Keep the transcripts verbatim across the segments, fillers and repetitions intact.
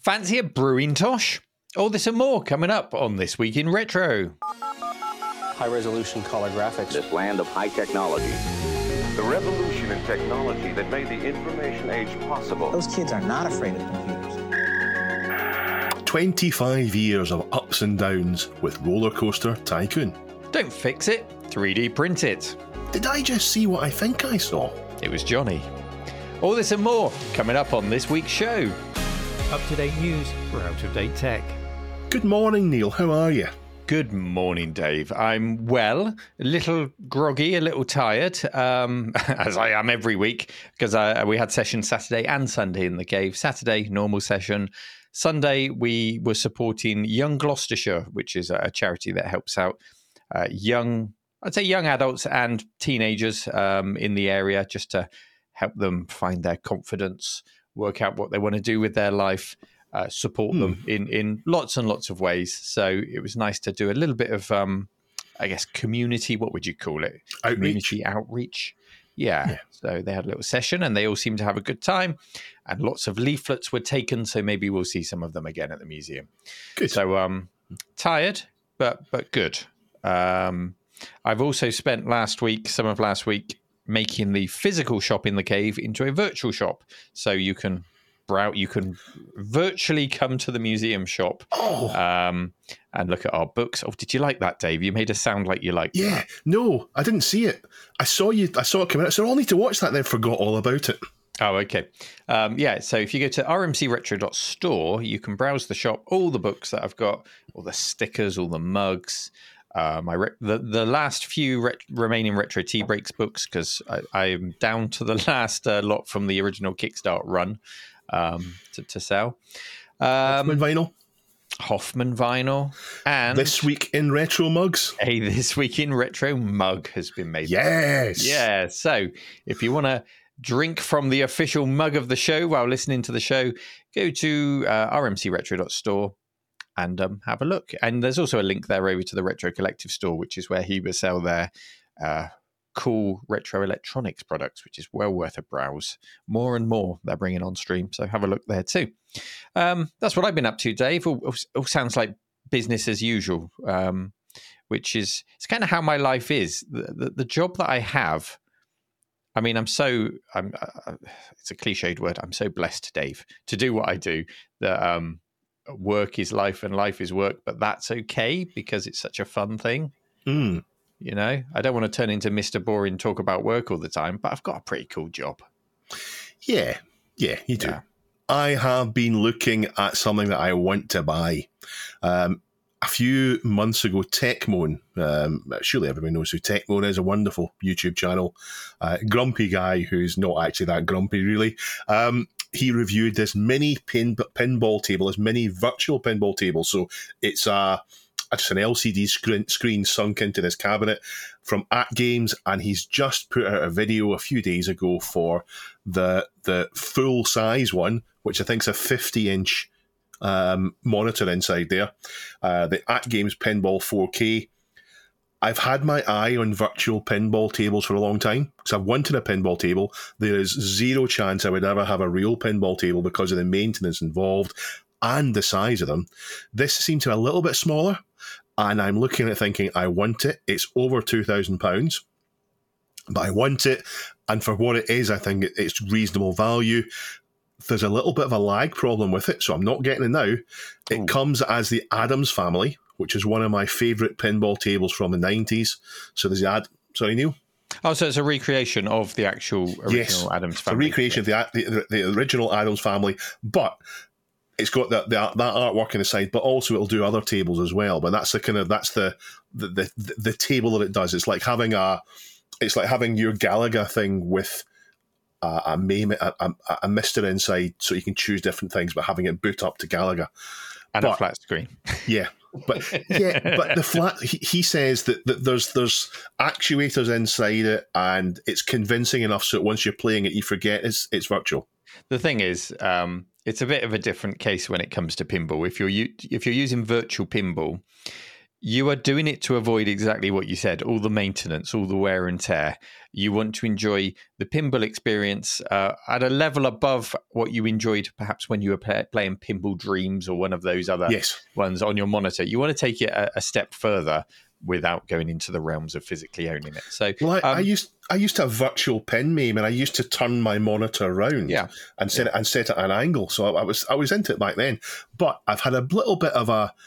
Fancy a brewing tosh? All this and more coming up on This Week in Retro. High-resolution color graphics. This land of high technology. The revolution in technology that made the information age possible. Those kids are not afraid of computers. twenty-five years of ups and downs with Roller Coaster Tycoon. Don't fix it, three D print it. Did I just see what I think I saw? It was Johnny. All this and more coming up on this week's show. Up-to-date news for out-of-date tech. Good morning, Neil. How are you? Good morning, Dave. I'm well, a little groggy, a little tired, um, as I am every week, because I, we had sessions Saturday and Sunday in the cave. Saturday, normal session. Sunday, we were supporting Young Gloucestershire, which is a charity that helps out uh, young, I'd say young adults and teenagers um, in the area, just to help them find their confidence, work out what they want to do with their life. Uh, support Hmm. them in, in lots and lots of ways. So it was nice to do a little bit of, um, I guess, community, what would you call it? Outreach. Community outreach. Yeah. Yeah. So they had a little session and they all seemed to have a good time. And lots of leaflets were taken. So maybe we'll see some of them again at the museum. Good. So um, tired, but but good. Um, I've also spent last week, some of last week, making the physical shop in the cave into a virtual shop. So you can... Brow, you can virtually come to the museum shop Oh, um, and look at our books. Oh, did you like that, Dave? You made us sound like you liked yeah. that. No, I didn't see it. I saw you. I saw it come out. So I'll need to watch that. Then forgot all about it. Oh, okay. Um, yeah, so if you go to r m c retro dot store, you can browse the shop, all the books that I've got, all the stickers, all the mugs. Uh, my re- the the last few ret- remaining Retro Tea Breaks books, because I'm down to the last uh, lot from the original Kickstart run. Um, to, to sell. Um, Hoffman vinyl. Hoffman vinyl. And This week in retro mugs. a This Week in Retro mug has been made. Yes. Yeah. So if you want to drink from the official mug of the show while listening to the show, go to uh, r m c retro dot store and um, have a look. And there's also a link there over to the Retro Collective store, which is where he will sell their uh, cool retro electronics products, which is well worth a browse. More and more they're bringing on stream, so have a look there too. Um, that's what I've been up to, Dave. All, all sounds like business as usual, um, which is it's kind of how my life is. The, the, the job that I have, I mean, I'm so I'm. Uh, it's a cliched word. I'm so blessed, Dave, to do what I do. That um, work is life and life is work, but that's okay because it's such a fun thing. Mm. You know, I don't want to turn into Mister Boring, talk about work all the time, but I've got a pretty cool job. Yeah. Yeah, you do. Yeah. I have been looking at something that I want to buy. Um, a few months ago, Techmoan, um, surely everybody knows who Techmoan is, a wonderful YouTube channel. Uh, grumpy guy who's not actually that grumpy, really. Um, he reviewed this mini pin, pinball table, this mini virtual pinball table. So it's a... just an L C D screen, screen sunk into this cabinet from At Games, and he's just put out a video a few days ago for the the full size one, which I think is a fifty inch um, monitor inside there. Uh, the At Games Pinball four K. I've had my eye on virtual pinball tables for a long time because I've wanted a pinball table. There is zero chance I would ever have a real pinball table because of the maintenance involved and the size of them. This seems to be a little bit smaller. And I'm looking at it thinking, I want it. It's over two thousand pounds, but I want it. And for what it is, I think it's reasonable value. There's a little bit of a lag problem with it, so I'm not getting it now. It Ooh. comes as the Adams Family, which is one of my favourite pinball tables from the nineties. So there's the Ad... Sorry, Neil? Oh, so it's a recreation of the actual original Yes, Adams it's a Family. recreation of the, the, the original Adams Family, but... It's got that that that artwork on the side, but also it'll do other tables as well. But that's the kind of that's the the the, the table that it does. It's like having a it's like having your Galaga thing with a a, May, a, a, a Mister inside, so you can choose different things, but having it boot up to Galaga And but, a flat screen. Yeah, but yeah, but the flat. He, he says that, that there's there's actuators inside it, and it's convincing enough so that once you're playing it, you forget it's it's virtual. The thing is, um, it's a bit of a different case when it comes to pinball. If you're u- if you're using virtual pinball, You are doing it to avoid exactly what you said, all the maintenance, all the wear and tear. You want to enjoy the pinball experience uh, at a level above what you enjoyed perhaps when you were play- playing Pinball Dreams or one of those other Yes. ones on your monitor. You want to take it a, a step further without going into the realms of physically owning it. So, Well, I, um, I used I used to have virtual pen meme, and I used to turn my monitor around Yeah. and set it and set it at an angle. So I was I was into it back then. But I've had a little bit of a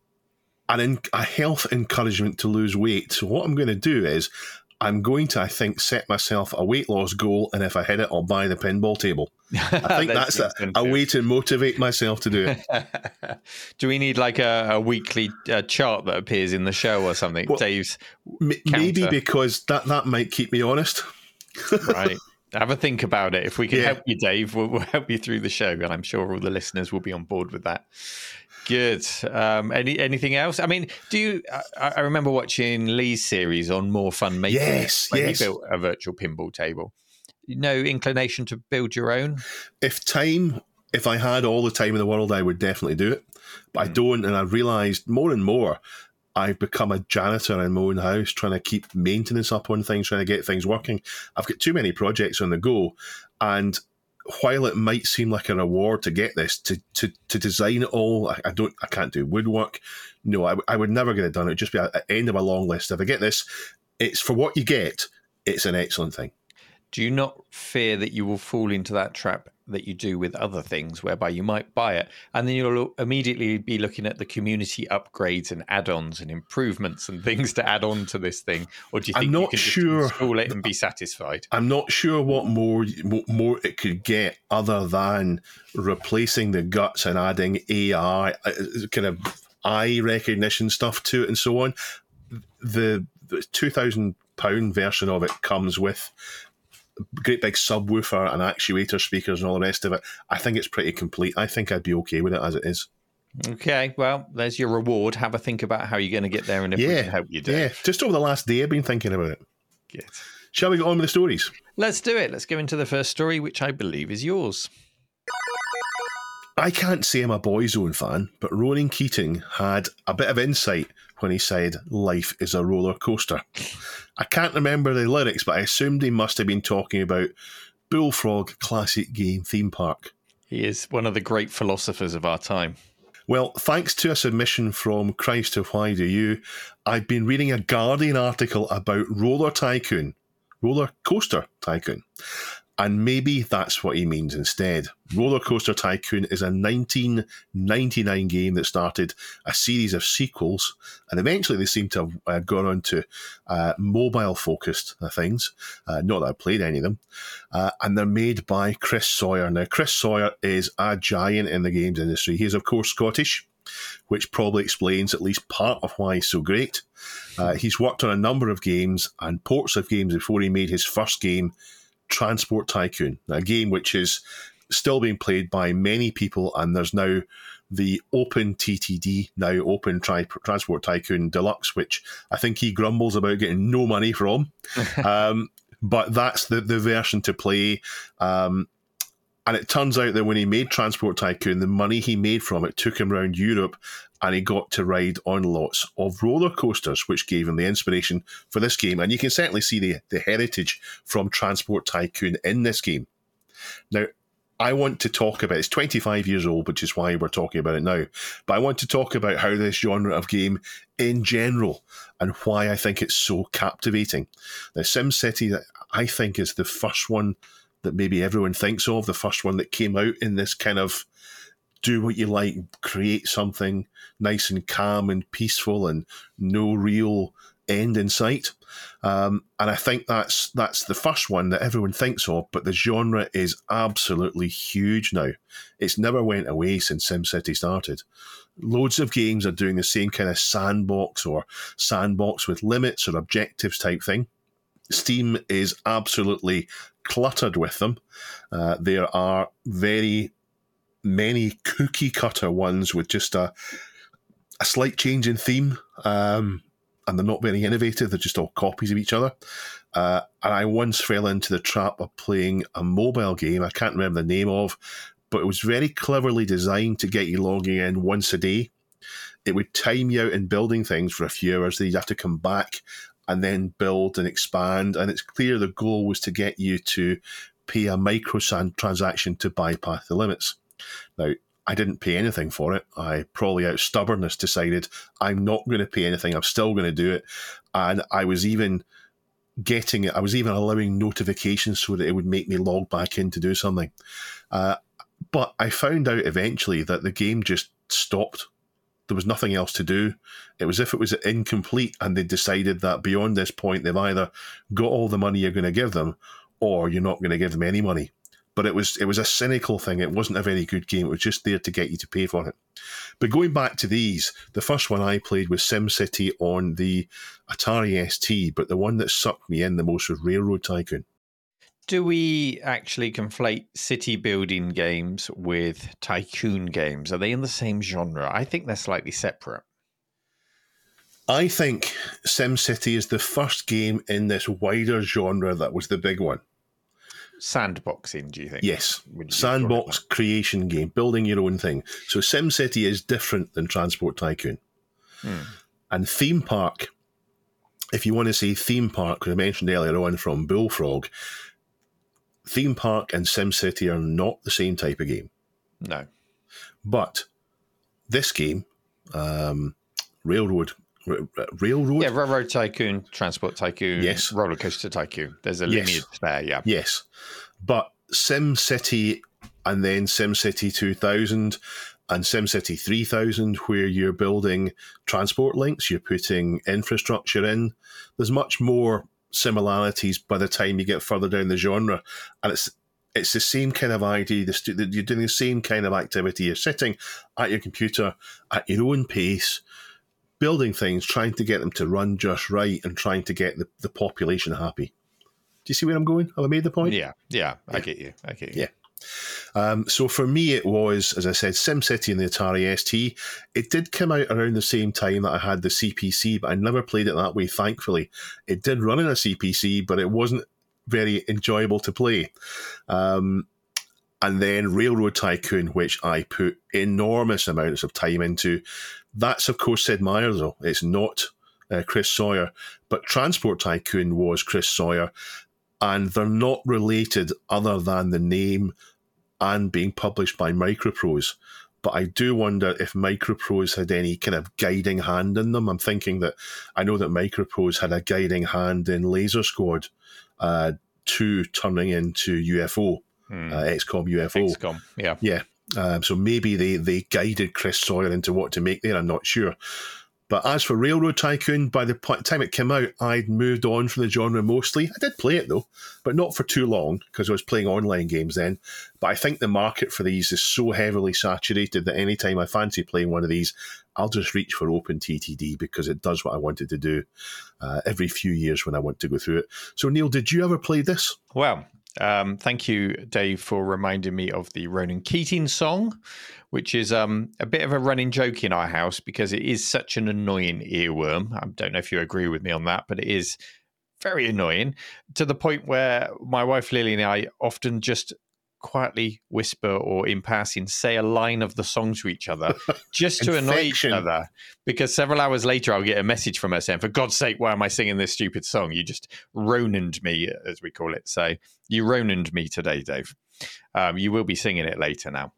an in, a health encouragement to lose weight. So what I'm going to do is I'm going to, I think, set myself a weight loss goal, and if I hit it, I'll buy the pinball table. I think that's a, a way to motivate myself to do it. Do we need like a, a weekly uh, chart that appears in the show or something? Well, Dave's M- maybe counter. because that, that might keep me honest. Right. Have a think about it. If we can Yeah. help you, Dave, we'll, we'll help you through the show, and I'm sure all the listeners will be on board with that. Good. Um, any anything else? I mean, do you? I, I remember watching Lee's series on More Fun Making. Yes, when yes. he built a virtual pinball table. No inclination to build your own? If time, if I had all the time in the world, I would definitely do it. But I don't, and I've realised more and more I've become a janitor in my own house, trying to keep maintenance up on things, trying to get things working. I've got too many projects on the go, and while it might seem like a reward to get this, to to, to design it all, I, I don't, I can't do woodwork. No, I, I would never get it done. It'd just be at the end of a long list. If I get this, it's for what you get. It's an excellent thing. Do you not fear that you will fall into that trap that you do with other things, whereby you might buy it and then you'll immediately be looking at the community upgrades and add-ons and improvements and things to add on to this thing? Or do you think I'm not you can sure. just install it and be satisfied? I'm not sure what more more it could get other than replacing the guts and adding A I, uh, kind of eye recognition stuff to it and so on. The, the two thousand pound version of it comes with great big subwoofer and actuator speakers and all the rest of it. I think it's pretty complete. I think I'd be okay with it as it is. Okay, well, there's your reward. Have a think about how you're going to get there and if we Yeah, can help you do yeah. it. Just over the last day, I've been thinking about it. Good. Shall we get on with the stories? Let's do it. Let's go into the first story, which I believe is yours. I can't say I'm a Boyzone fan, but Ronan Keating had a bit of insight when he said life is a roller coaster. I can't remember the lyrics, but I assumed he must have been talking about Bullfrog Classic Game Theme Park. He is one of the great philosophers of our time. Well, thanks to a submission from Christ to Why Do You, I've been reading a Guardian article about Roller Tycoon, Roller Coaster Tycoon. And maybe that's what he means instead. Roller Coaster Tycoon is a nineteen ninety-nine game that started a series of sequels, and eventually they seem to have uh, gone on to uh, mobile-focused uh, things. Uh, not that I've played any of them. Uh, and they're made by Chris Sawyer. Now, Chris Sawyer is a giant in the games industry. He is, of course, Scottish, which probably explains at least part of why he's so great. Uh, he's worked on a number of games and ports of games before he made his first game, Transport Tycoon, a game which is still being played by many people, and there's now the Open T T D, now Open Tri- Transport Tycoon Deluxe, which I think he grumbles about getting no money from. um, but that's the, the version to play. Um, and it turns out that when he made Transport Tycoon, the money he made from it took him around Europe, and he got to ride on lots of roller coasters, which gave him the inspiration for this game. And you can certainly see the, the heritage from Transport Tycoon in this game. Now, I want to talk about, it's twenty-five years old, which is why we're talking about it now, but I want to talk about how this genre of game in general and why I think it's so captivating. Now, SimCity, I think, is the first one that maybe everyone thinks of, the first one that came out in this kind of do what you like, create something nice and calm and peaceful and no real end in sight. Um, and I think that's that's the first one that everyone thinks of, but the genre is absolutely huge now. It's never went away since SimCity started. Loads of games are doing the same kind of sandbox or sandbox with limits or objectives type thing. Steam is absolutely cluttered with them. Uh, there are very many cookie cutter ones with just a a slight change in theme, um, and they're not very innovative. They're just all copies of each other. Uh, and I once fell into the trap of playing a mobile game I can't remember the name of, but it was very cleverly designed to get you logging in once a day It would time you out in building things for a few hours. Then you'd have to come back and then build and expand. And it's clear the goal was to get you to pay a micro transaction to bypass the limits. Now, I didn't pay anything for it. I probably out of stubbornness decided I'm not going to pay anything. I'm still going to do it. And I was even getting it. I was even allowing notifications so that it would make me log back in to do something. Uh, but I found out eventually that the game just stopped. There was nothing else to do. It was as if it was incomplete, and they decided that beyond this point, they've either got all the money you're going to give them, or you're not going to give them any money. But it was it was a cynical thing. It wasn't a very good game. It was just there to get you to pay for it. But going back to these, the first one I played was SimCity on the Atari S T, but the one that sucked me in the most was Railroad Tycoon. Do we actually conflate city building games with tycoon games? Are they in the same genre? I think they're slightly separate. I think SimCity is the first game in this wider genre that was the big one. Sandboxing, do you think? Yes. Sandbox creation game, building your own thing. So SimCity is different than Transport Tycoon. Hmm. And Theme Park, if you want to say theme park, because I mentioned earlier on from Bullfrog, Theme Park and SimCity are not the same type of game. No. But this game, um, Railroad... Railroad? Yeah, Railroad Tycoon, Transport Tycoon, yes. Roller Coaster Tycoon. There's a yes. lineage there, yeah. Yes. But SimCity and then SimCity two thousand and SimCity three thousand, where you're building transport links, you're putting infrastructure in, there's much more similarities by the time you get further down the genre. And it's it's the same kind of idea. You're doing the same kind of activity. You're sitting at your computer at your own pace, building things, trying to get them to run just right and trying to get the, the population happy. Do you see where I'm going? Have I made the point? Yeah, yeah, I yeah. get you. I get you. Yeah. Um, so for me, it was, as I said, SimCity and the Atari S T. It did come out around the same time that I had the C P C, but I never played it that way, thankfully. It did run in a C P C, but it wasn't very enjoyable to play. Um, and then Railroad Tycoon, which I put enormous amounts of time into. That's, of course, Sid Meier, though. It's not uh, Chris Sawyer. But Transport Tycoon was Chris Sawyer. And they're not related other than the name and being published by Microprose. But I do wonder if Microprose had any kind of guiding hand in them. I'm thinking that I know that Microprose had a guiding hand in Laser Squad uh, two turning into U F O, hmm. uh, X COM U F O. X COM, yeah. Yeah. Um, so maybe they, they guided Chris Sawyer into what to make there. I'm not sure. But as for Railroad Tycoon, by the time it came out, I'd moved on from the genre mostly. I did play it, though, but not for too long, because I was playing online games then. But I think the market for these is so heavily saturated that anytime I fancy playing one of these, I'll just reach for Open T T D, because it does what I wanted to do uh, every few years when I want to go through it. So, Neil, did you ever play this? Well, um, thank you, Dave, for reminding me of the Ronan Keating song, which is um, a bit of a running joke in our house because it is such an annoying earworm. I don't know if you agree with me on that, but it is very annoying to the point where my wife Lily and I often just quietly whisper or in passing say a line of the song to each other just to annoy each other, because several hours later I'll get a message from her saying, for God's sake, why am I singing this stupid song? You just Ronaned me, as we call it. So you Ronaned me today, Dave. Um, you will be singing it later now.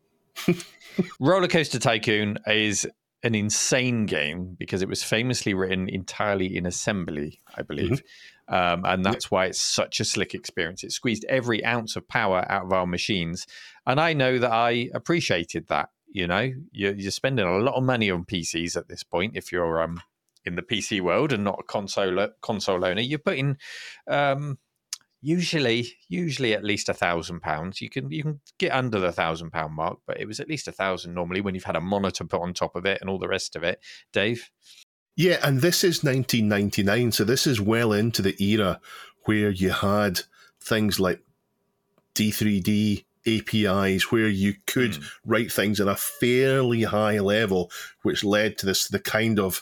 Roller Coaster Tycoon is an insane game because it was famously written entirely in assembly, I believe. Mm-hmm. Um, and that's why it's such a slick experience. It squeezed every ounce of power out of our machines. And I know that I appreciated that. You know, you're, you're spending a lot of money on P Cs at this point. If you're um, in the P C world and not a console console owner, you're putting um, usually usually at least a thousand pounds. You can you can get under the thousand pound mark, but it was at least a thousand normally when you've had a monitor put on top of it and all the rest of it. Dave? Yeah, and this is nineteen ninety-nine, so this is well into the era where you had things like D three D A P Is, where you could mm. write things at a fairly high level, which led to this the kind of,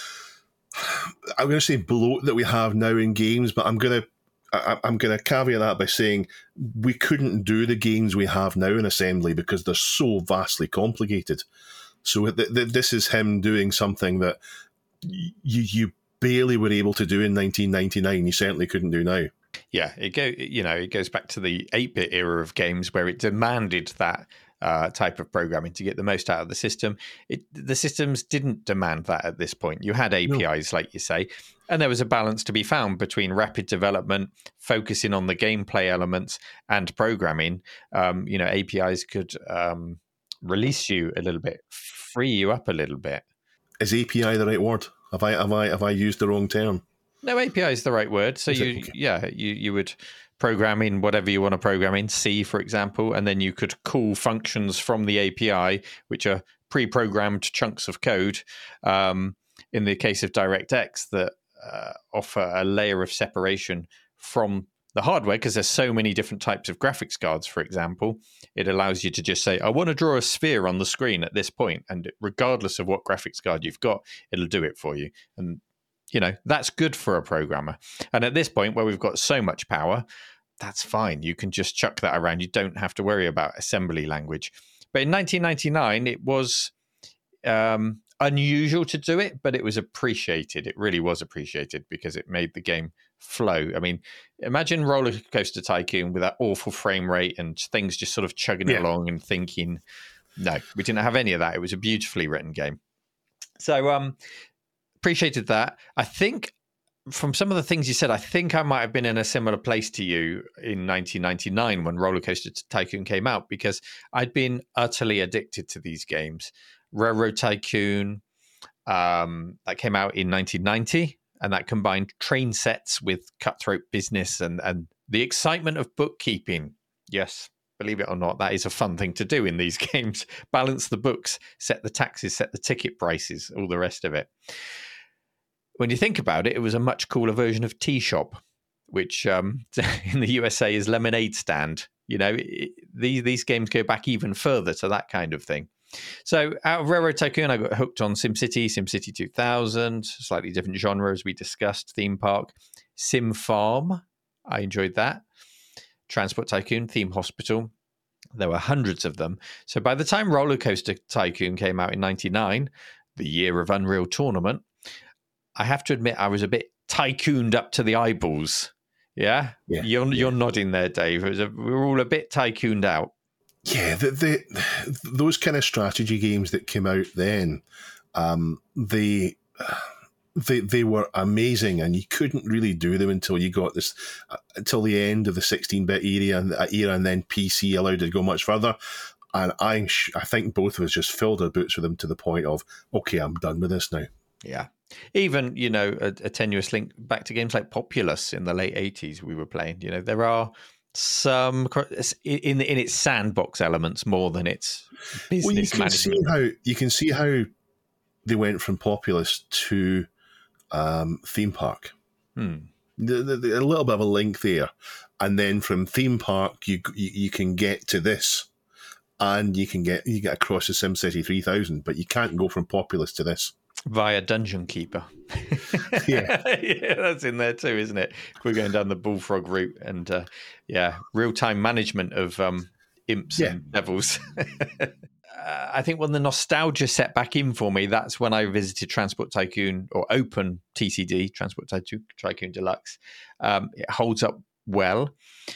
I'm going to say bloat that we have now in games, but I'm going to I, I'm going to caveat that by saying we couldn't do the games we have now in assembly because they're so vastly complicated. So th- th- this is him doing something that y- you you barely were able to do in nineteen ninety-nine. You certainly couldn't do now. Yeah, it go you know it goes back to the eight-bit era of games where it demanded that uh, type of programming to get the most out of the system. It, the systems didn't demand that at this point. You had A P Is, no. like you say, and there was a balance to be found between rapid development, focusing on the gameplay elements, and programming. Um, you know, A P Is could um, release you a little bit, free you up a little bit. Is A P I the right word? Have I have I have I used the wrong term? No, A P I is the right word. So is you, okay. yeah, you, you would program in whatever you want to program in, C, for example, and then you could call functions from the A P I, which are pre-programmed chunks of code. Um, in the case of DirectX, that uh, offer a layer of separation from the hardware, because there's so many different types of graphics cards, for example. It allows you to just say, I want to draw a sphere on the screen at this point, and regardless of what graphics card you've got, it'll do it for you. And you know, that's good for a programmer. And at this point where we've got so much power, that's fine. You can just chuck that around. You don't have to worry about assembly language. But in nineteen ninety-nine, it was um, unusual to do it, but it was appreciated. It really was appreciated because it made the game flow. I mean, imagine Roller Coaster Tycoon with that awful frame rate and things just sort of chugging Yeah. along and thinking, no, we didn't have any of that. It was a beautifully written game. So, um, appreciated that. I think from some of the things you said, I think I might have been in a similar place to you in nineteen ninety-nine when Roller Coaster Tycoon came out, because I'd been utterly addicted to these games. Railroad Tycoon, um, that came out in nineteen ninety, and that combined train sets with cutthroat business and, and the excitement of bookkeeping. Yes, believe it or not, that is a fun thing to do in these games. Balance the books, set the taxes, set the ticket prices, all the rest of it. When you think about it, it was a much cooler version of Tea Shop, which um, in the U S A is Lemonade Stand. You know, it, these these games go back even further to that kind of thing. So out of Railroad Tycoon, I got hooked on SimCity, SimCity two thousand, slightly different genre as we discussed, theme park. Sim Farm, I enjoyed that. Transport Tycoon, Theme Hospital. There were hundreds of them. So by the time Roller Coaster Tycoon came out in ninety-nine, the year of Unreal Tournament, I have to admit I was a bit tycooned up to the eyeballs. Yeah? Yeah. You're, yeah. you're nodding there, Dave. It was a, we were all a bit tycooned out. Yeah, the, the, those kind of strategy games that came out then, um, they, they they were amazing, and you couldn't really do them until you got this, uh, until the end of the sixteen-bit era, and era, and then P C allowed it to go much further. And I, I think both of us just filled our boots with them to the point of, okay, I'm done with this now. Yeah. Even, you know, a, a tenuous link back to games like Populous in the late eighties we were playing. You know, there are some in in its sandbox elements more than its business well, you can management. See how, you can see how they went from Populous to um, Theme Park. Hmm. The, the, the, a little bit of a link there. And then from Theme Park, you, you you can get to this. And you can get you get across to SimCity three thousand, but you can't go from Populous to this. Via Dungeon Keeper. Yeah. Yeah, that's in there too, isn't it? We're going down the Bullfrog route, and uh, yeah, real-time management of um, imps Yeah. and devils. uh, I think when the nostalgia set back in for me, that's when I visited Transport Tycoon, or Open T C D, Transport Tycoon Deluxe. Um, it holds up well.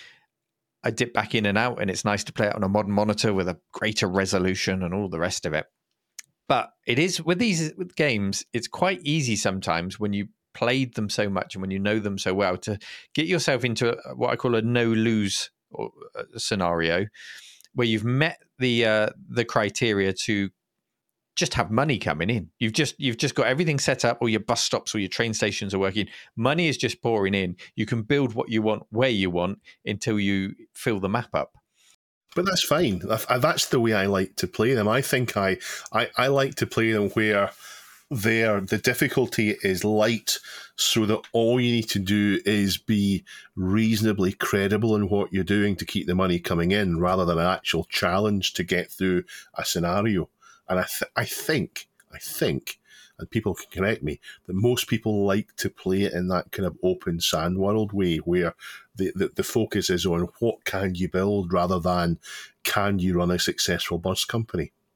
I dip back in and out, and it's nice to play it on a modern monitor with a greater resolution and all the rest of it. But it is, with these with games, it's quite easy sometimes when you played them so much and when you know them so well to get yourself into a, what I call a no-lose scenario, where you've met the uh, the criteria to just have money coming in. You've just you've just got everything set up, all your bus stops, all your train stations are working. Money is just pouring in. You can build what you want where you want until you fill the map up. But that's fine. That's the way I like to play them. I think I, I, I like to play them where there the difficulty is light, so that all you need to do is be reasonably credible in what you're doing to keep the money coming in, rather than an actual challenge to get through a scenario. And I, th- I think, I think, and people can correct me, that most people like to play it in that kind of open sand world way, where the, the, the focus is on what can you build rather than can you run a successful bus company.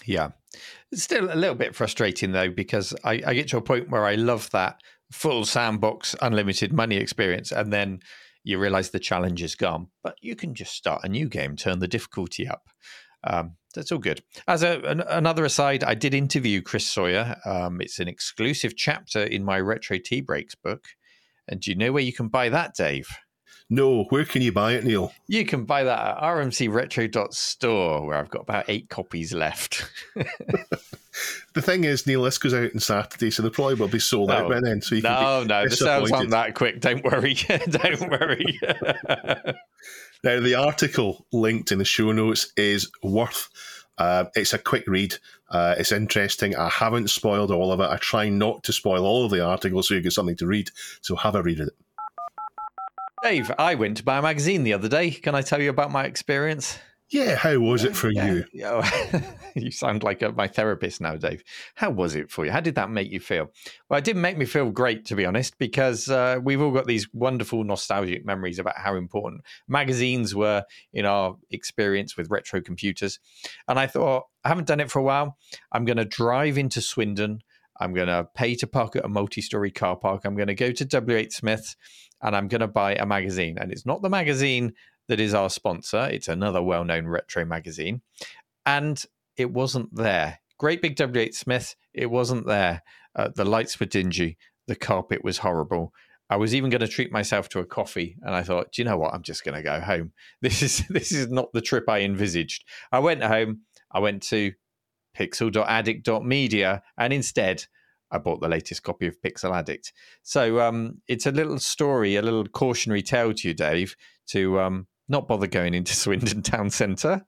Yeah. It's still a little bit frustrating, though, because I, I get to a point where I love that full sandbox, unlimited money experience, and then you realize the challenge is gone. But you can just start a new game, turn the difficulty up. Um, that's all good. As a, an, another aside, I did interview Chris Sawyer. Um, it's an exclusive chapter in my Retro Tea Breaks book. And do you know where you can buy that, Dave? No, where can you buy it, Neil? You can buy that at r m c retro dot store, where I've got about eight copies left. The thing is, Neil, this goes out on Saturday, so they probably will be sold no, out by then. So you no, can no, the sales aren't that quick. Don't worry. Don't worry. Now, the article linked in the show notes is worth. Uh, it's a quick read. Uh, it's interesting. I haven't spoiled all of it. I try not to spoil all of the articles so you get something to read. So have a read of it. Dave, I went to buy a magazine the other day. Can I tell you about my experience? Yeah, how was it for yeah. you? Yeah. You sound like a, my therapist now, Dave. How was it for you? How did that make you feel? Well, it didn't make me feel great, to be honest, because uh, we've all got these wonderful nostalgic memories about how important magazines were in our experience with retro computers. And I thought, I haven't done it for a while. I'm going to drive into Swindon. I'm going to pay to park at a multi-story car park. I'm going to go to W H Smith's and I'm going to buy a magazine. And it's not the magazine that is our sponsor. It's another well-known retro magazine. And it wasn't there. Great big W H Smith, it wasn't there. Uh, the lights were dingy. The carpet was horrible. I was even going to treat myself to a coffee. And I thought, do you know what? I'm just going to go home. This is this is not the trip I envisaged. I went home. I went to pixel dot addict dot media, and instead I bought the latest copy of Pixel Addict. So um, it's a little story, a little cautionary tale to you, Dave, to um, not bother going into Swindon Town Centre.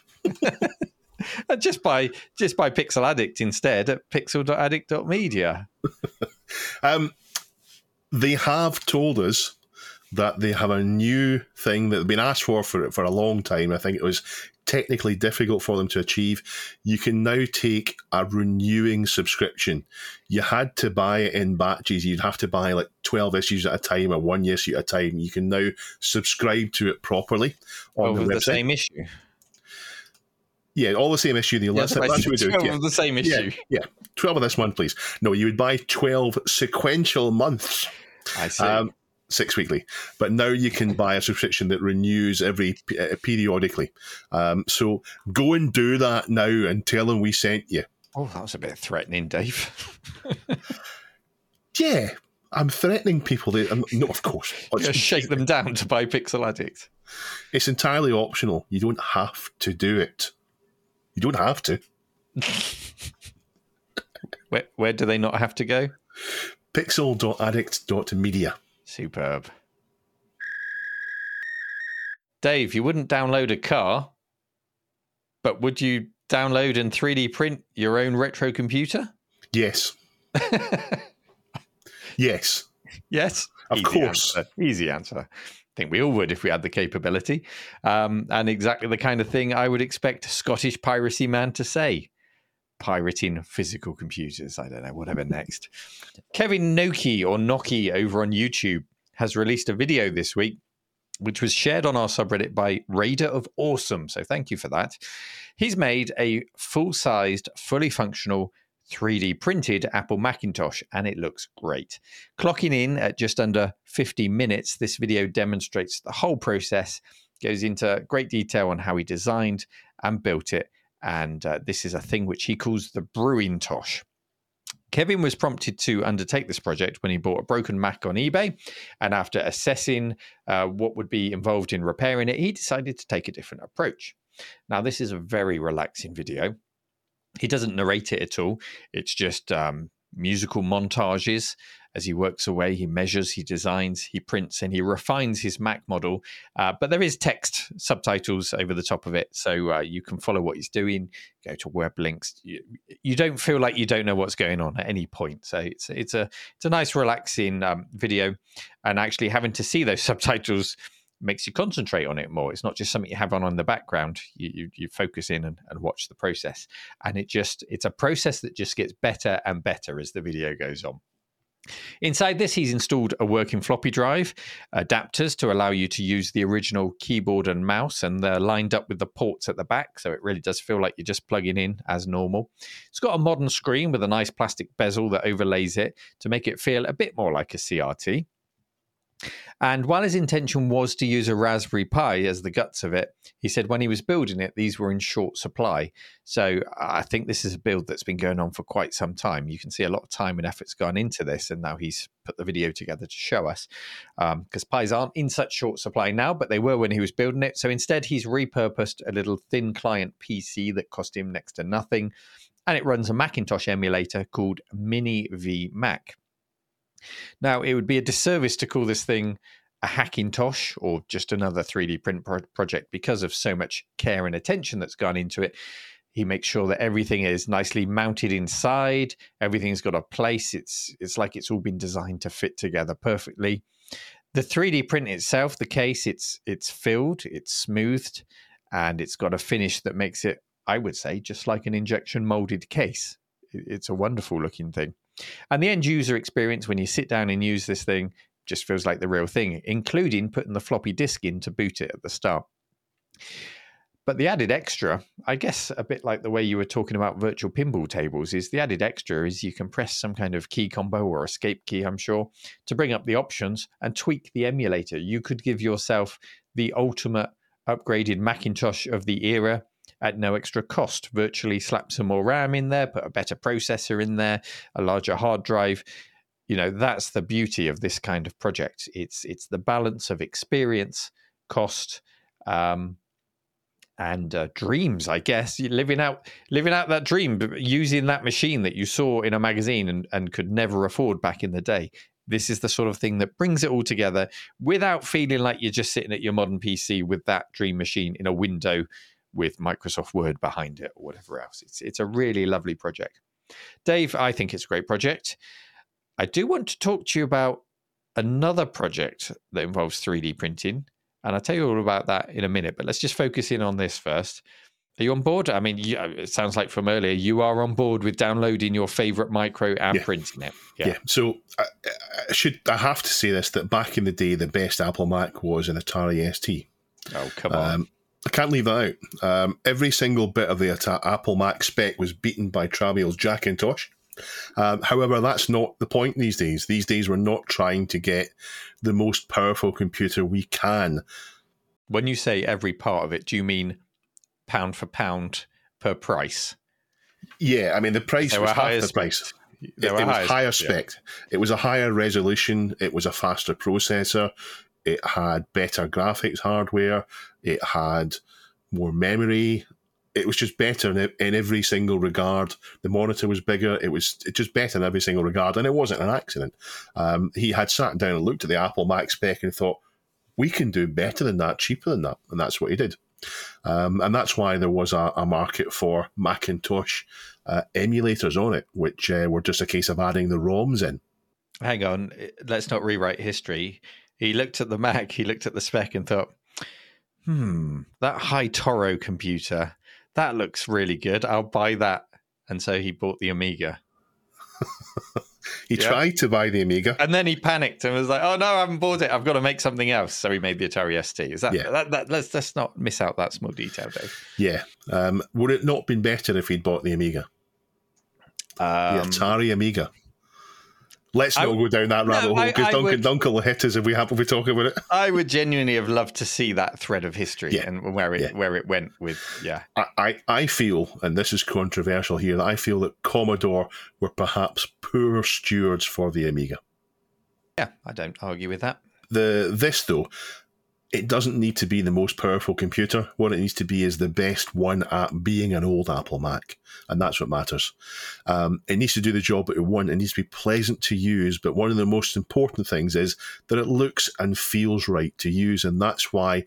just buy just buy Pixel Addict instead at pixel dot addict dot media. um, they have told us that they have a new thing that they've been asked for for, for a long time. I think it was technically difficult for them to achieve. You can now take a renewing subscription. You had to buy it in batches. You'd have to buy like twelve issues at a time or one issue at a time. You can now subscribe to it properly on Over the website. The same issue. Yeah, all the same issue. The Yeah, that's, that's what we do. twelve Yeah. of the same issue. Yeah, yeah, twelve of this month, please. No, you would buy twelve sequential months. I see. Um, six weekly, but now you can buy a subscription that renews every uh, periodically. Um, so go and do that now and tell them we sent you. Oh, that was a bit threatening, Dave. Yeah, I'm threatening people. That, um, no, of course. Just shake them down to buy Pixel Addict. It's entirely optional. You don't have to do it. You don't have to. Where, where do they not have to go? pixel dot addict dot media. Superb. Dave, you wouldn't download a car, but would you download and three D print your own retro computer? Yes. Yes. Yes. Of Easy course. Answer. Easy answer. I think we all would if we had the capability. Um, and exactly the kind of thing I would expect a Scottish piracy man to say. Pirating physical computers. I don't know, whatever next. Kevin Noki or Noki over on YouTube has released a video this week, which was shared on our subreddit by Raider of Awesome. So thank you for that. He's made a full-sized, fully functional three D printed Apple Macintosh, and it looks great. Clocking in at just under fifty minutes, this video demonstrates the whole process, goes into great detail on how he designed and built it. And uh, this is a thing which he calls the Brewintosh. Kevin was prompted to undertake this project when he bought a broken Mac on eBay. And after assessing uh, what would be involved in repairing it, he decided to take a different approach. Now, this is a very relaxing video. He doesn't narrate it at all. It's just um, musical montages. As he works away, he measures, he designs, he prints, and he refines his Mac model. Uh, but there is text subtitles over the top of it, so uh, you can follow what he's doing, go to web links. You, you don't feel like you don't know what's going on at any point. So it's it's a it's a nice, relaxing um, video, and actually having to see those subtitles makes you concentrate on it more. It's not just something you have on in the background. You you, you focus in and, and watch the process, and it just it's a process that just gets better and better as the video goes on. Inside this, he's installed a working floppy drive, adapters to allow you to use the original keyboard and mouse, and they're lined up with the ports at the back, so it really does feel like you're just plugging in as normal. It's got a modern screen with a nice plastic bezel that overlays it to make it feel a bit more like a C R T. And while his intention was to use a Raspberry Pi as the guts of it, he said when he was building it, these were in short supply. So I think this is a build that's been going on for quite some time. You can see a lot of time and effort's gone into this, and now he's put the video together to show us. Because um, Pis aren't in such short supply now, but they were when he was building it. So instead, he's repurposed a little thin client P C that cost him next to nothing, and it runs a Macintosh emulator called Mini V Mac. Now, it would be a disservice to call this thing a Hackintosh or just another three D print pro- project because of so much care and attention that's gone into it. He makes sure that everything is nicely mounted inside. Everything's got a place. It's it's like it's all been designed to fit together perfectly. The three D print itself, the case, it's it's filled, it's smoothed, and it's got a finish that makes it, I would say, just like an injection molded case. It's a wonderful looking thing. And the end user experience when you sit down and use this thing just feels like the real thing, including putting the floppy disk in to boot it at the start. But the added extra, I guess a bit like the way you were talking about virtual pinball tables, is the added extra is you can press some kind of key combo or escape key, I'm sure, to bring up the options and tweak the emulator. You could give yourself the ultimate upgraded Macintosh of the era at no extra cost. Virtually slap some more RAM in there, put a better processor in there, a larger hard drive. You know, that's the beauty of this kind of project. It's it's the balance of experience, cost, um, and uh, dreams, I guess. You're living out living out that dream, using that machine that you saw in a magazine and, and could never afford back in the day. This is the sort of thing that brings it all together without feeling like you're just sitting at your modern P C with that dream machine in a window with Microsoft Word behind it or whatever else. It's it's a really lovely project. Dave, I think it's a great project. I do want to talk to you about another project that involves three D printing, and I'll tell you all about that in a minute, but let's just focus in on this first. Are you on board? I mean, you, it sounds like from earlier, you are on board with downloading your favorite micro and yeah. printing it. Yeah. yeah. So I, I should I have to say this, that back in the day, the best Apple Mac was an Atari S T. Oh, come on. Um, I can't leave that out. Um, every single bit of the Apple Mac spec was beaten by Travial's Jackintosh. Um, however, that's not the point these days. These days, we're not trying to get the most powerful computer we can. When you say every part of it, do you mean pound for pound per price? Yeah, I mean, the price was half the price. It, it was higher spec. It was a higher resolution. It was a faster processor. It had better graphics hardware. It had more memory. It was just better in, in every single regard. The monitor was bigger. It was just better in every single regard, and it wasn't an accident. Um, he had sat down and looked at the Apple Mac spec and thought, we can do better than that, cheaper than that, and that's what he did. Um, and that's why there was a, a market for Macintosh uh, emulators on it, which uh, were just a case of adding the ROMs in. Hang on, let's not rewrite history. He looked at the Mac, he looked at the spec and thought, hmm, that High Toro computer, that looks really good. I'll buy that. And so he bought the Amiga. he yeah. tried to buy the Amiga. And then he panicked and was like, oh, no, I haven't bought it. I've got to make something else. So he made the Atari S T. Is that, yeah. that, that let's, let's not miss out that small detail, Dave. Yeah. Um, would it not been better if he'd bought the Amiga? Um, the Atari Amiga. Let's not I, go down that rabbit no, hole because Duncan, would, Duncan will hit us if we have if we talk about it. I would genuinely have loved to see that thread of history yeah. and where it yeah. where it went with yeah. I, I, I feel, and this is controversial here, that I feel that Commodore were perhaps poor stewards for the Amiga. Yeah, I don't argue with that. The this though, it doesn't need to be the most powerful computer. What it needs to be is the best one at being an old Apple Mac. And that's what matters. Um, it needs to do the job that we want. It needs to be pleasant to use. But one of the most important things is that it looks and feels right to use. And that's why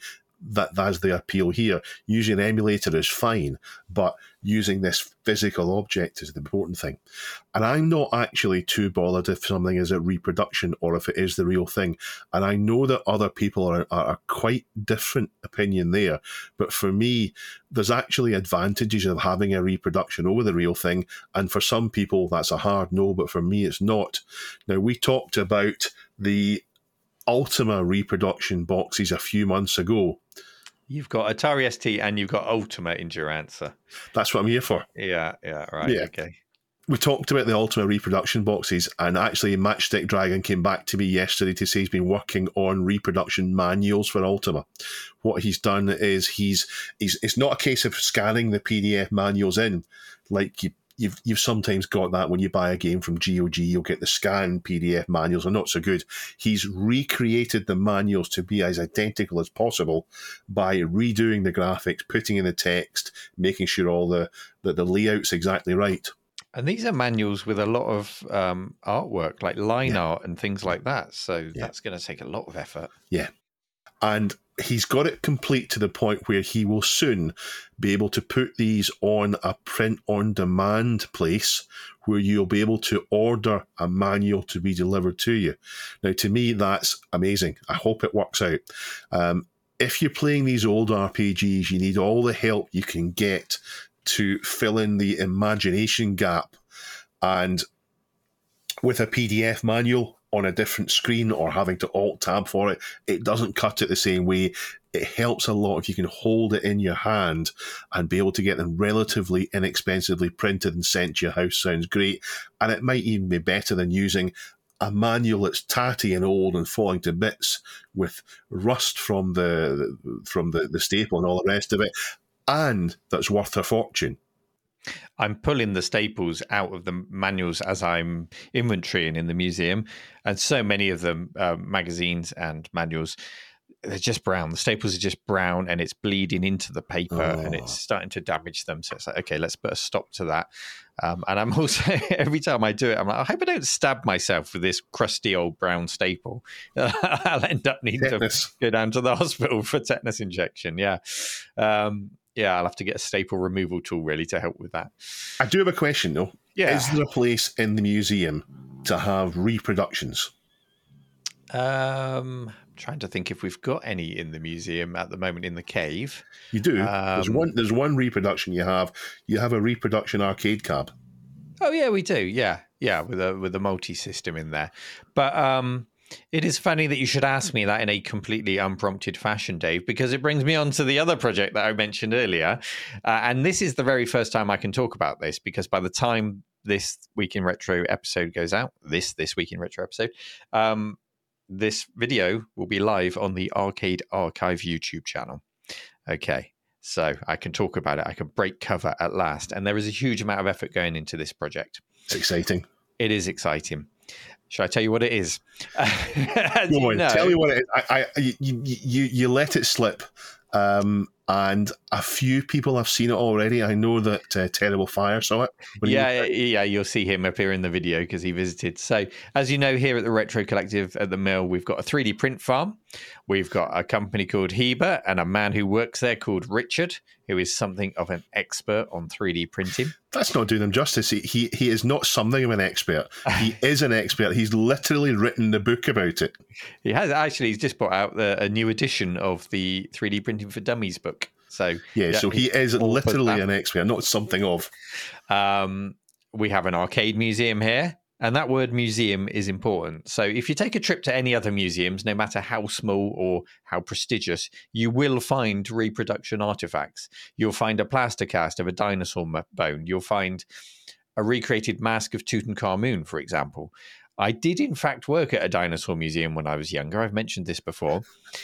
that that's the appeal here. Using an emulator is fine, but using this physical object is the important thing. And I'm not actually too bothered if something is a reproduction or if it is the real thing. And I know that other people are, are, are quite different opinion there. But for me, there's actually advantages of having a reproduction over the real thing. And for some people, that's a hard no, but for me, it's not. Now, we talked about the Ultima reproduction boxes a few months ago. You've got Atari S T and you've got Ultima in your answer. That's what I'm here for. Yeah, yeah, right. Yeah. Okay. We talked about the Ultima reproduction boxes, and actually Matchstick Dragon came back to me yesterday to say he's been working on reproduction manuals for Ultima. What he's done is he's he's it's not a case of scanning the P D F manuals in like you You've you've sometimes got that when you buy a game from G O G, you'll get the scanned P D F manuals. They're not so good. He's recreated the manuals to be as identical as possible by redoing the graphics, putting in the text, making sure all the, the, the layout's exactly right. And these are manuals with a lot of um, artwork, like line Yeah. art and things like that. So Yeah. that's going to take a lot of effort. Yeah. And he's got it complete to the point where he will soon be able to put these on a print-on-demand place where you'll be able to order a manual to be delivered to you. Now, to me, that's amazing. I hope it works out. Um, if you're playing these old R P Gs, you need all the help you can get to fill in the imagination gap. And with a P D F manual on a different screen or having to alt-tab for it, it doesn't cut it the same way. It helps a lot if you can hold it in your hand and be able to get them relatively inexpensively printed and sent to your house. Sounds great. And it might even be better than using a manual that's tatty and old and falling to bits with rust from the from the, the staple and all the rest of it, and that's worth a fortune. I'm pulling the staples out of the manuals as I'm inventorying in the museum, and so many of them, uh, magazines and manuals, they're just brown. The staples are just brown, and it's bleeding into the paper, Oh. and it's starting to damage them. So it's like, okay, let's put a stop to that. Um, and I'm also, every time I do it, I'm like, I hope I don't stab myself with this crusty old brown staple. I'll end up needing Tetanus. to go down to the hospital for tetanus injection. Yeah. Um, yeah, I'll have to get a staple removal tool really to help with that. I do have a question though. Yeah. Is there a place in the museum to have reproductions? Um, I'm trying to think if we've got any in the museum at the moment in the cave. You do. there's Um, one. There's one reproduction you have. You have a reproduction arcade cab. Oh yeah, we do. Yeah, yeah, with a with a multi system in there. But um, it is funny that you should ask me that in a completely unprompted fashion, Dave, because it brings me on to the other project that I mentioned earlier, uh, and this is the very first time I can talk about this because by the time this Week in Retro episode goes out, this this Week in Retro episode, um, this video will be live on the Arcade Archive YouTube channel. Okay. So I can talk about it. I can break cover at last. And there is a huge amount of effort going into this project. It's exciting. It is exciting. Shall I tell you what it is? As Go you on, know- tell me what it is. I, I, you, you, you let it slip. Um, and a few people have seen it already. I know that uh, Terrible Fire saw it. What do you Yeah, think? yeah, you'll see him appear in the video because he visited. So, as you know, here at the Retro Collective at the Mill, we've got a three D print farm. We've got a company called Heber and a man who works there called Richard, who is something of an expert on three D printing. That's not doing him justice. He, he he is not something of an expert. He is an expert. He's literally written the book about it. He has actually he's just brought out the, a new edition of the three D printing for dummies book. So Yeah, so he is all put literally that. an expert, not something of. Um, we have an arcade museum here, and that word museum is important. So if you take a trip to any other museums, no matter how small or how prestigious, you will find reproduction artifacts. You'll find a plaster cast of a dinosaur mo- bone. You'll find a recreated mask of Tutankhamun, for example. I did, in fact, work at a dinosaur museum when I was younger. I've mentioned this before.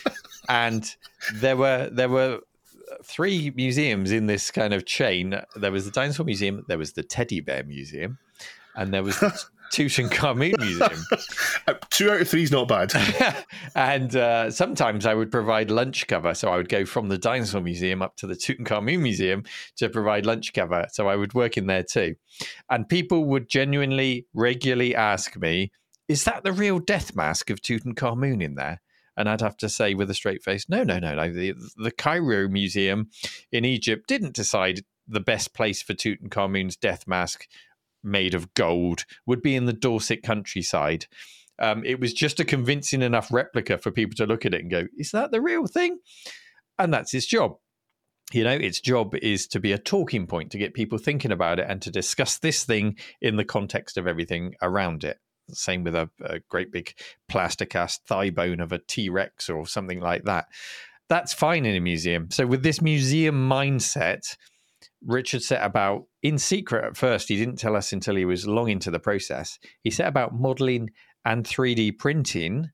And there were there were three museums in this kind of chain. There was the Dinosaur Museum, there was the Teddy Bear Museum, and there was the Tutankhamun Museum. Uh, two out of three is not bad. And uh, sometimes I would provide lunch cover. So I would go from the Dinosaur Museum up to the Tutankhamun Museum to provide lunch cover. So I would work in there too. And people would genuinely, regularly ask me, is that the real death mask of Tutankhamun in there? And I'd have to say with a straight face, no, no, no, no. The, the Cairo Museum in Egypt didn't decide the best place for Tutankhamun's death mask made of gold would be in the Dorset countryside. Um, it was just a convincing enough replica for people to look at it and go, is that the real thing? And that's its job. You know, its job is to be a talking point, to get people thinking about it and to discuss this thing in the context of everything around it. Same with a, a great big plasticast thigh bone of a T-Rex or something like that. That's fine in a museum. So with this museum mindset, Richard set about, in secret at first, he didn't tell us until he was long into the process, he set about modeling and three D printing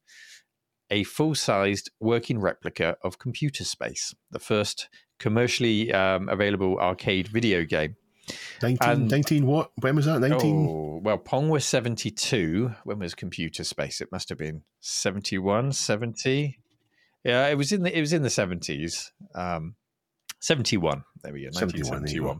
a full-sized working replica of Computer Space, the first commercially um, available arcade video game. nineteen, and, nineteen what? When was that? nineteen? Oh, well, Pong was seventy-two. When was Computer Space? It must have been seventy-one, seventy. Yeah, it was in the it was in the seventies. Um, seventy-one. There we go. nineteen seventy-one.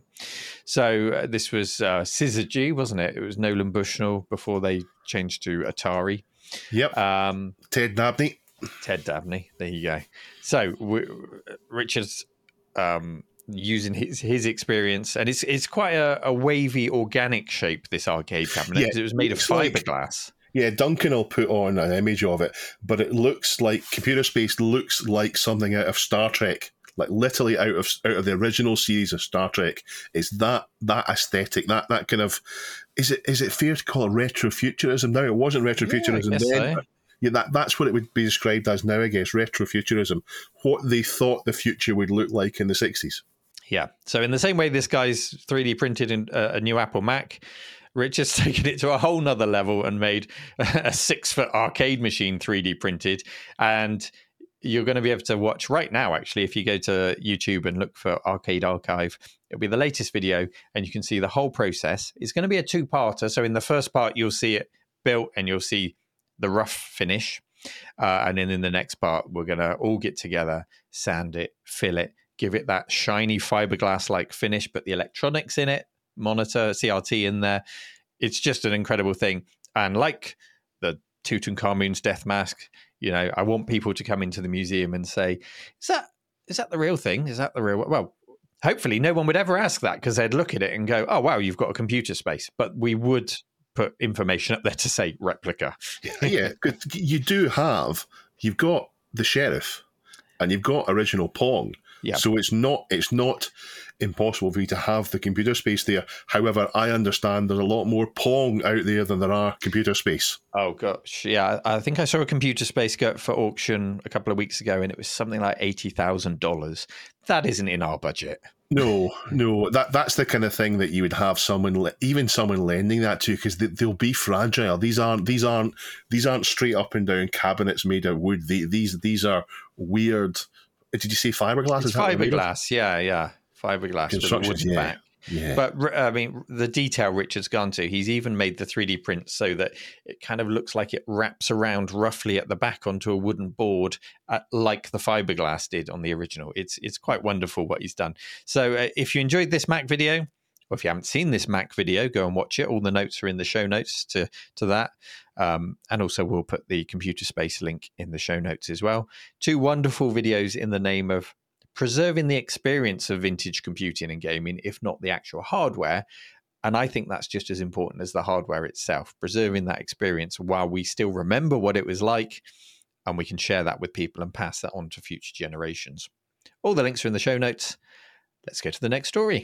So uh, this was uh, Syzygy, wasn't it? It was Nolan Bushnell before they changed to Atari. Yep. Um, Ted Dabney. Ted Dabney. There you go. So w- Richard's um, using his his experience, and it's it's quite a, a wavy, organic shape, this arcade cabinet, because Yeah, it was made of like- fiberglass. Yeah, Duncan will put on an image of it, but it looks like Computer Space looks like something out of Star Trek, like literally out of out of the original series of Star Trek. It's that that aesthetic, that that kind of is it is it fair to call it retrofuturism? Now it wasn't retrofuturism Yeah, I guess then. so. But yeah, that that's what it would be described as now. I guess retrofuturism, what they thought the future would look like in the sixties. Yeah. So in the same way, this guy's three D printed in a, a new Apple Mac, Richard's taken it to a whole nother level and made a six foot arcade machine three D printed. And you're going to be able to watch right now, actually, if you go to YouTube and look for Arcade Archive, it'll be the latest video and you can see the whole process. It's going to be a two parter. So in the first part, you'll see it built and you'll see the rough finish. Uh, and then in the next part, we're going to all get together, sand it, fill it, give it that shiny fiberglass like finish, put the electronics in it, monitor, C R T in there. It's just an incredible thing. And like the Tutankhamun's death mask, you know, I want people to come into the museum and say, is that is that the real thing? Is that the real? Well, hopefully no one would ever ask that, because they'd look at it and go, oh, wow, you've got a Computer Space. But we would put information up there to say replica. Yeah, 'cause you do have, you've got the Sheriff and you've got original Pong. Yeah. So it's not it's not impossible for you to have the Computer Space there. However, I understand there's a lot more Pong out there than there are Computer Space. Oh gosh, yeah. I think I saw a Computer Space go up for auction a couple of weeks ago, and it was something like eighty thousand dollars. That isn't in our budget. No, no, that that's the kind of thing that you would have someone, even someone lending that to, because they, they'll be fragile. These aren't these aren't these aren't straight up and down cabinets made of wood. The, these these are weird. Did you say fiberglass? It's Is that what they're made of? fiberglass, yeah, yeah, fiberglass with a Constructions, wooden yeah. back. Yeah. But I mean, the detail Richard's gone to, he's even made the three D print so that it kind of looks like it wraps around roughly at the back onto a wooden board, uh, like the fiberglass did on the original. It's it's quite wonderful what he's done. So uh, if you enjoyed this Mac video, or if you haven't seen this Mac video, go and watch it. All the notes are in the show notes to, to that. Um, and also we'll put the Computer Space link in the show notes as well. Two wonderful videos in the name of preserving the experience of vintage computing and gaming, if not the actual hardware. And I think that's just as important as the hardware itself, preserving that experience while we still remember what it was like, and we can share that with people and pass that on to future generations. All the links are in the show notes. Let's go to the next story.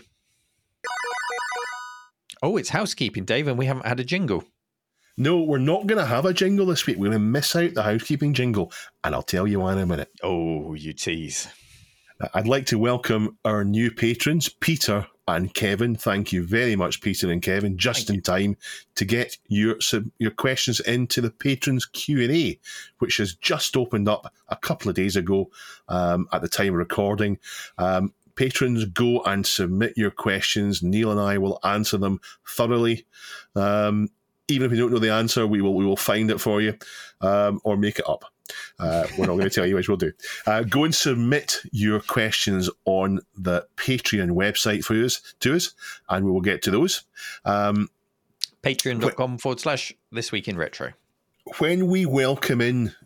Oh, it's housekeeping, Dave, and we haven't had a jingle. No, we're not going to have a jingle this week. We're going to miss out the housekeeping jingle, and I'll tell you why in a minute. Oh, you tease. I'd like to welcome our new patrons, Peter and Kevin. Thank you very much, Peter and Kevin, just in time to get your your questions into the patrons Q and A, which has just opened up a couple of days ago um, at the time of recording. Um, patrons, go and submit your questions. Neil and I will answer them thoroughly. Um, even if you don't know the answer, we will we will find it for you um, or make it up. Uh, we're not going to tell you which we'll do. Uh, go and submit your questions on the Patreon website for us to us, and we will get to those. Um, Patreon.com forward slash This Week in Retro. when we welcome in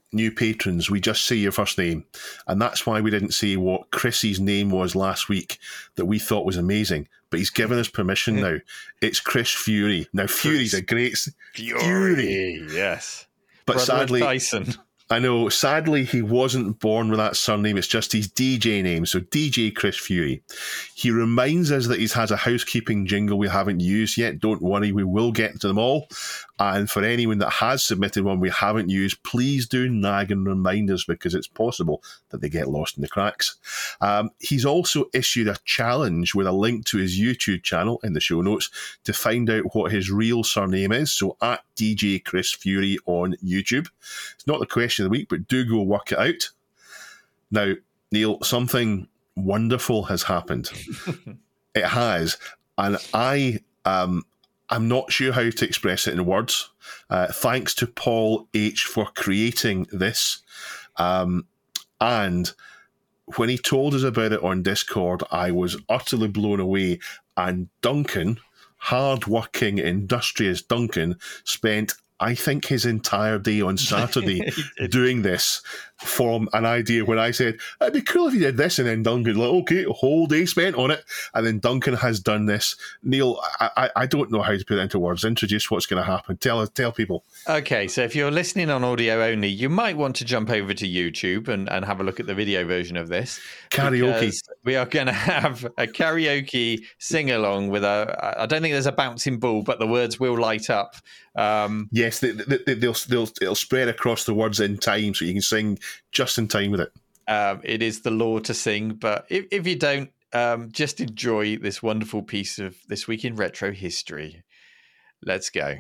new patrons, we just say your first name. And that's why we didn't say what Chris's name was last week that we thought was amazing. But he's given us permission now. It's Chris Fury. Now, Fury's a great... Fury, Fury. yes. But Brother of sadly... Tyson. I know, sadly, he wasn't born with that surname. It's just his D J name. So D J Chris Fury. He reminds us that he has a housekeeping jingle we haven't used yet. Don't worry, we will get to them all. And for anyone that has submitted one we haven't used, please do nag and remind us, because it's possible that they get lost in the cracks. Um, he's also issued a challenge with a link to his YouTube channel in the show notes to find out what his real surname is. So at D J Chris Fury on YouTube. It's not the question of the week, but do go work it out. Now, Neil, something wonderful has happened. It has. And I... Um, I'm not sure how to express it in words. Uh, thanks to Paul H. for creating this. Um, and when he told us about it on Discord, I was utterly blown away. And Duncan, hard-working, industrious Duncan, spent, I think, his entire day on Saturday doing this from an idea when I said, it'd be cool if you did this, and then Duncan, like, okay, a whole day spent on it, and then Duncan has done this. Neil, I, I, I don't know how to put it into words. Introduce what's going to happen. Tell tell people. Okay, so if you're listening on audio only, you might want to jump over to YouTube and, and have a look at the video version of this. Karaoke. We are going to have a karaoke sing-along with a, I don't think there's a bouncing ball, but the words will light up. Um, yes, they, they, they, they'll, they'll, it'll spread across the words in time, so you can sing just in time with it. Um, it is the law to sing, but if, if you don't, um, just enjoy this wonderful piece of This Week in Retro History. Let's go.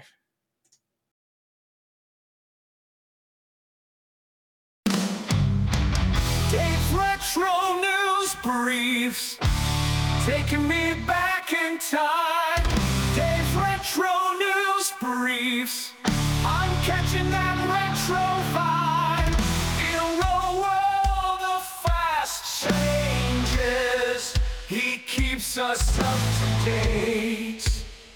Dave's Retro News Briefs, taking me back in time. Dave's Retro News Briefs, I'm catching that retro vibe. In a real world of fast changes, he keeps us up to date.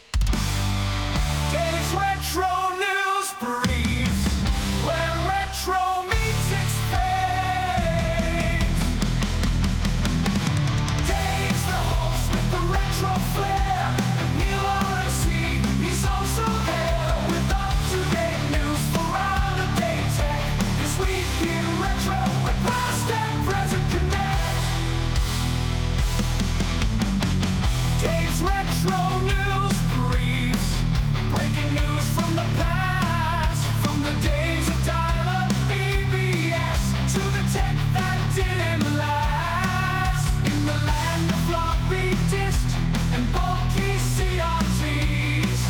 Dave's Retro News Briefs, where retro meets its fate. Dave's the host with the retro flair, and Neil R M C, he's also there with up-to-date news for out-of-date tech. This week in retro, with past and present connect. Dave's Retro News Briefs, breaking news from the past, from the days of dial-up B B S to the tech that didn't last. In the land of floppy disk and bulky C R Ts,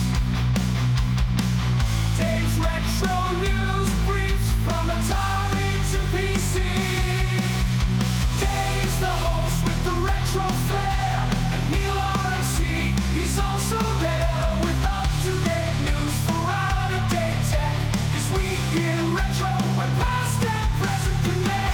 Dave's Retro News Briefs from Atari to P C. Dave's the host with the retro flair, and Neil R M C, he's also there with up-to-date news for out-of-date tech. This week in retro, when past and present connect.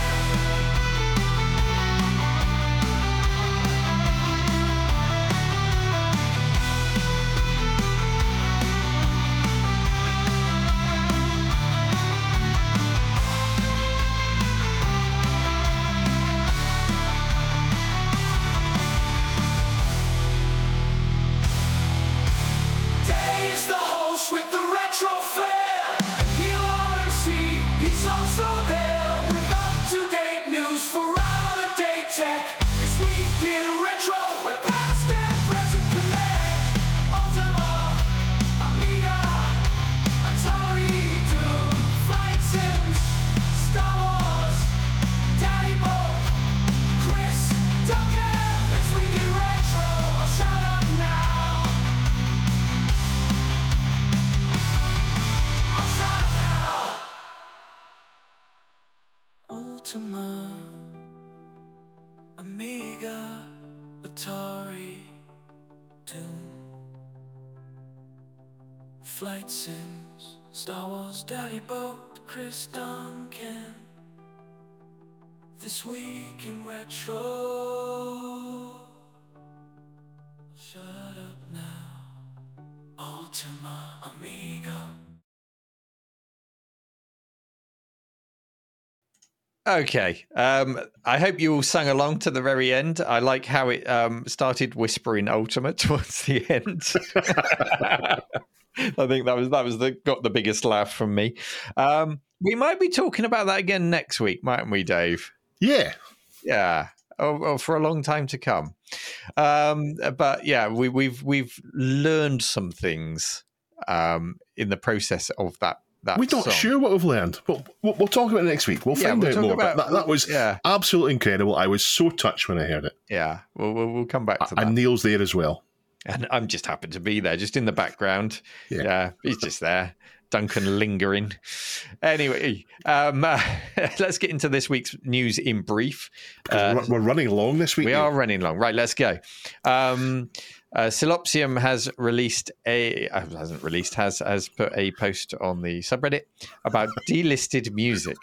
Dave's the host with the retro flair, and Neil R M C, he's also there with up-to-date news for out-of-date tech. This week in retro, where past and present connect. Ultima, Amiga, Atari, Doom, Flight Sims, Star Wars, Daddy Bo, Chris, Duncan. This week in retro, I'll shout out now. I'll shout out now. Ultima, Amiga, Atari, Doom, Flight Sims, Star Wars, Daddy Boat, Chris Duncan. This week in retro. Shut up now. Ultima, Amiga. Okay. Um, I hope you all sang along to the very end. I like how it um, started whispering Ultimate towards the end. I think that was that was the got the biggest laugh from me. Um, we might be talking about that again next week, mightn't we, Dave? Yeah. Yeah. Oh, oh, for a long time to come. Um, but yeah, we, we've we've learned some things um, in the process of that. That We're not song. sure what we've learned. We'll, we'll, we'll talk about it next week. We'll Yeah, find we'll out talk more. about- but that, that was yeah. absolutely incredible. I was so touched when I heard it. Yeah, we'll, we'll we'll come back to that. And Neil's there as well. And I'm just happened to be there, just in the background. Yeah. Yeah, he's just there. Duncan lingering. Anyway, um, uh, let's get into this week's news in brief. 'Cause Uh, we're, we're running along this week. we Neil. are running long. Right, let's go. Um, uh, Silopsium has released a uh, hasn't released has has put a post on the subreddit about delisted music.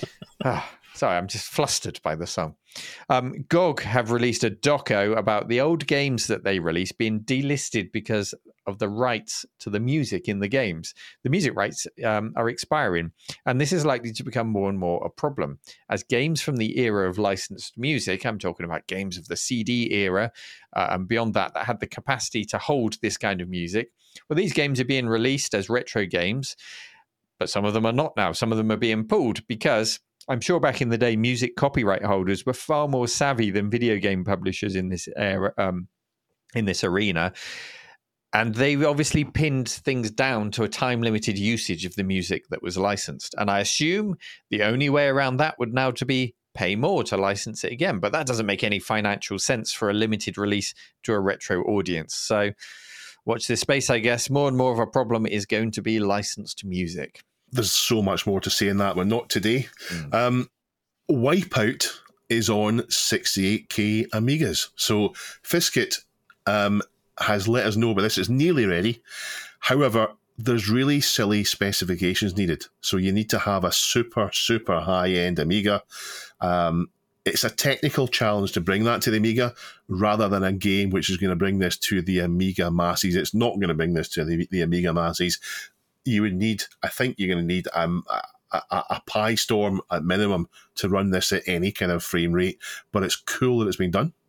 Ah, sorry, I'm just flustered by the song. Um, G O G have released a doco about the old games that they released being delisted because of the rights to the music in the games. The music rights um, are expiring, and this is likely to become more and more a problem as games from the era of licensed music, I'm talking about games of the C D era uh, and beyond that, that had the capacity to hold this kind of music. Well, these games are being released as retro games, but some of them are not now. Some of them are being pulled because I'm sure back in the day, music copyright holders were far more savvy than video game publishers in this era, um, in this arena. And they obviously pinned things down to a time-limited usage of the music that was licensed. And I assume the only way around that would now to be pay more to license it again. But that doesn't make any financial sense for a limited release to a retro audience. So watch this space, I guess. More and more of a problem is going to be licensed music. There's so much more to say in that, but not today. Mm. Um, Wipeout is on sixty-eight K Amigas. So Fiskit um, has let us know, but this is nearly ready. However, there's really silly specifications needed. So you need to have a super, super high-end Amiga. Um, it's a technical challenge to bring that to the Amiga rather than a game which is going to bring this to the Amiga masses. It's not going to bring this to the, the Amiga masses. You would need, I think you're going to need um, a, a, a Pi Storm at minimum to run this at any kind of frame rate, but it's cool that it's been done.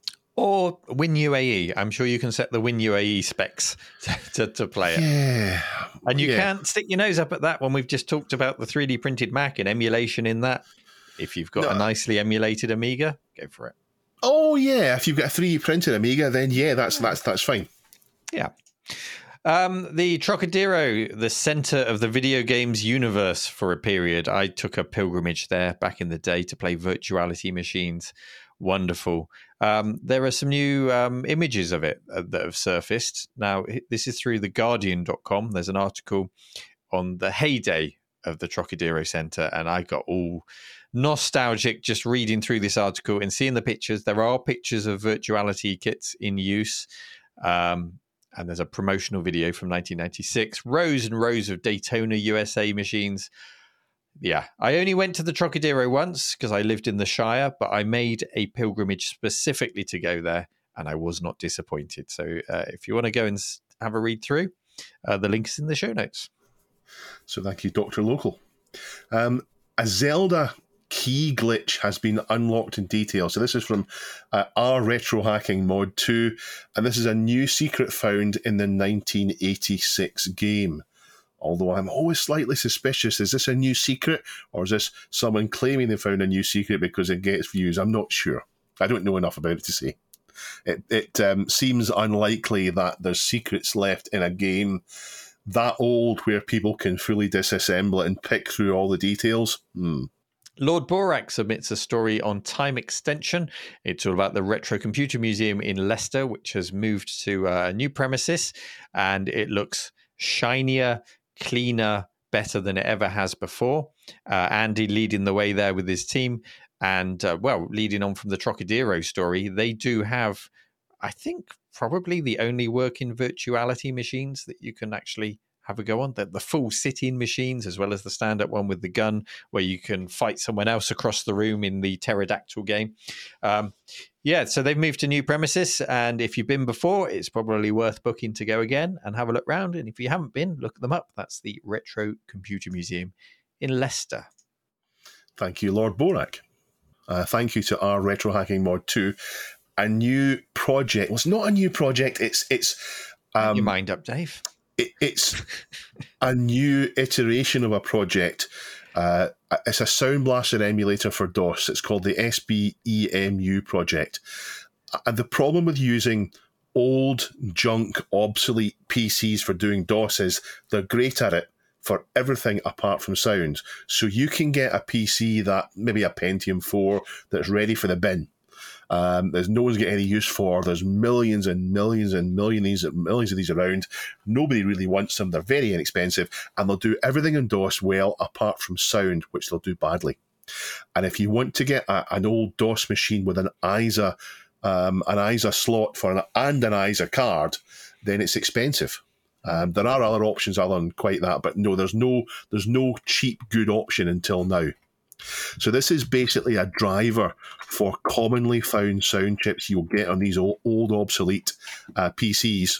Or WinUAE. I'm sure you can set the WinUAE specs to, to, to play it. Yeah. And you Yeah. can't stick your nose up at that when we've just talked about the three D printed Mac and emulation in that. If you've got No. a nicely emulated Amiga, go for it. Oh yeah, if you've got a three D printed Amiga, then yeah, that's that's that's fine. Yeah. Um, the Trocadero, the center of the video games universe for a period. I took a pilgrimage there back in the day to play virtuality machines. Wonderful. Um, there are some new um, images of it uh, that have surfaced. Now, this is through the guardian dot com. There's an article on the heyday of the Trocadero Center, and I got all nostalgic just reading through this article and seeing the pictures. There are pictures of virtuality kits in use. Um, and there's a promotional video from nineteen ninety-six, rows and rows of Daytona U S A machines. Yeah, I only went to the Trocadero once because I lived in the Shire, but I made a pilgrimage specifically to go there, and I was not disappointed. So uh, if you want to go and have a read through, uh, the link is in the show notes. So thank you, Doctor Local. Um, a Zelda key glitch has been unlocked in detail. So this is from uh, our Retro Hacking Mod two, and this is a new secret found in the nineteen eighty-six game. Although I'm always slightly suspicious, is this a new secret, or is this someone claiming they found a new secret because it gets views? I'm not sure. I don't know enough about it to say. It, it um, seems unlikely that there's secrets left in a game that old where people can fully disassemble it and pick through all the details. Hmm. Lord Borak submits a story on time extension. It's all about the Retro Computer Museum in Leicester, which has moved to a new premises, and it looks shinier, cleaner, better than it ever has before. Uh, Andy leading the way there with his team. And, uh, well, leading on from the Trocadero story, they do have, I think, probably the only working virtuality machines that you can actually have a go on. The, the full sit-in machines, as well as the stand-up one with the gun, where you can fight someone else across the room in the pterodactyl game. Um, yeah, so they've moved to new premises, and if you've been before, it's probably worth booking to go again and have a look round. And if you haven't been, look them up. That's the Retro Computer Museum in Leicester. Thank you, Lord Borak. Uh, thank you to our Retro Hacking Mod two. A new project. Well, it's not a new project. It's it's Get um, your mind up, Dave. it, it's a new iteration of a project. Uh, it's a Sound Blaster emulator for DOS. It's called the S B E M U project. And the problem with using old, junk, obsolete P Cs for doing DOS is they're great at it for everything apart from sound. So you can get a P C that, maybe a Pentium four, that's ready for the bin. Um, there's no one's getting any use for. There's millions and millions and millions and millions of these around. Nobody really wants them. They're very inexpensive, and they'll do everything in DOS well apart from sound, which they'll do badly. And if you want to get a, an old DOS machine with an I S A, um, an I S A slot for an, and an I S A card, then it's expensive. Um, there are other options other than quite that, but no, there's no there's no cheap good option until now. So this is basically a driver for commonly found sound chips you'll get on these old, old obsolete uh, P Cs,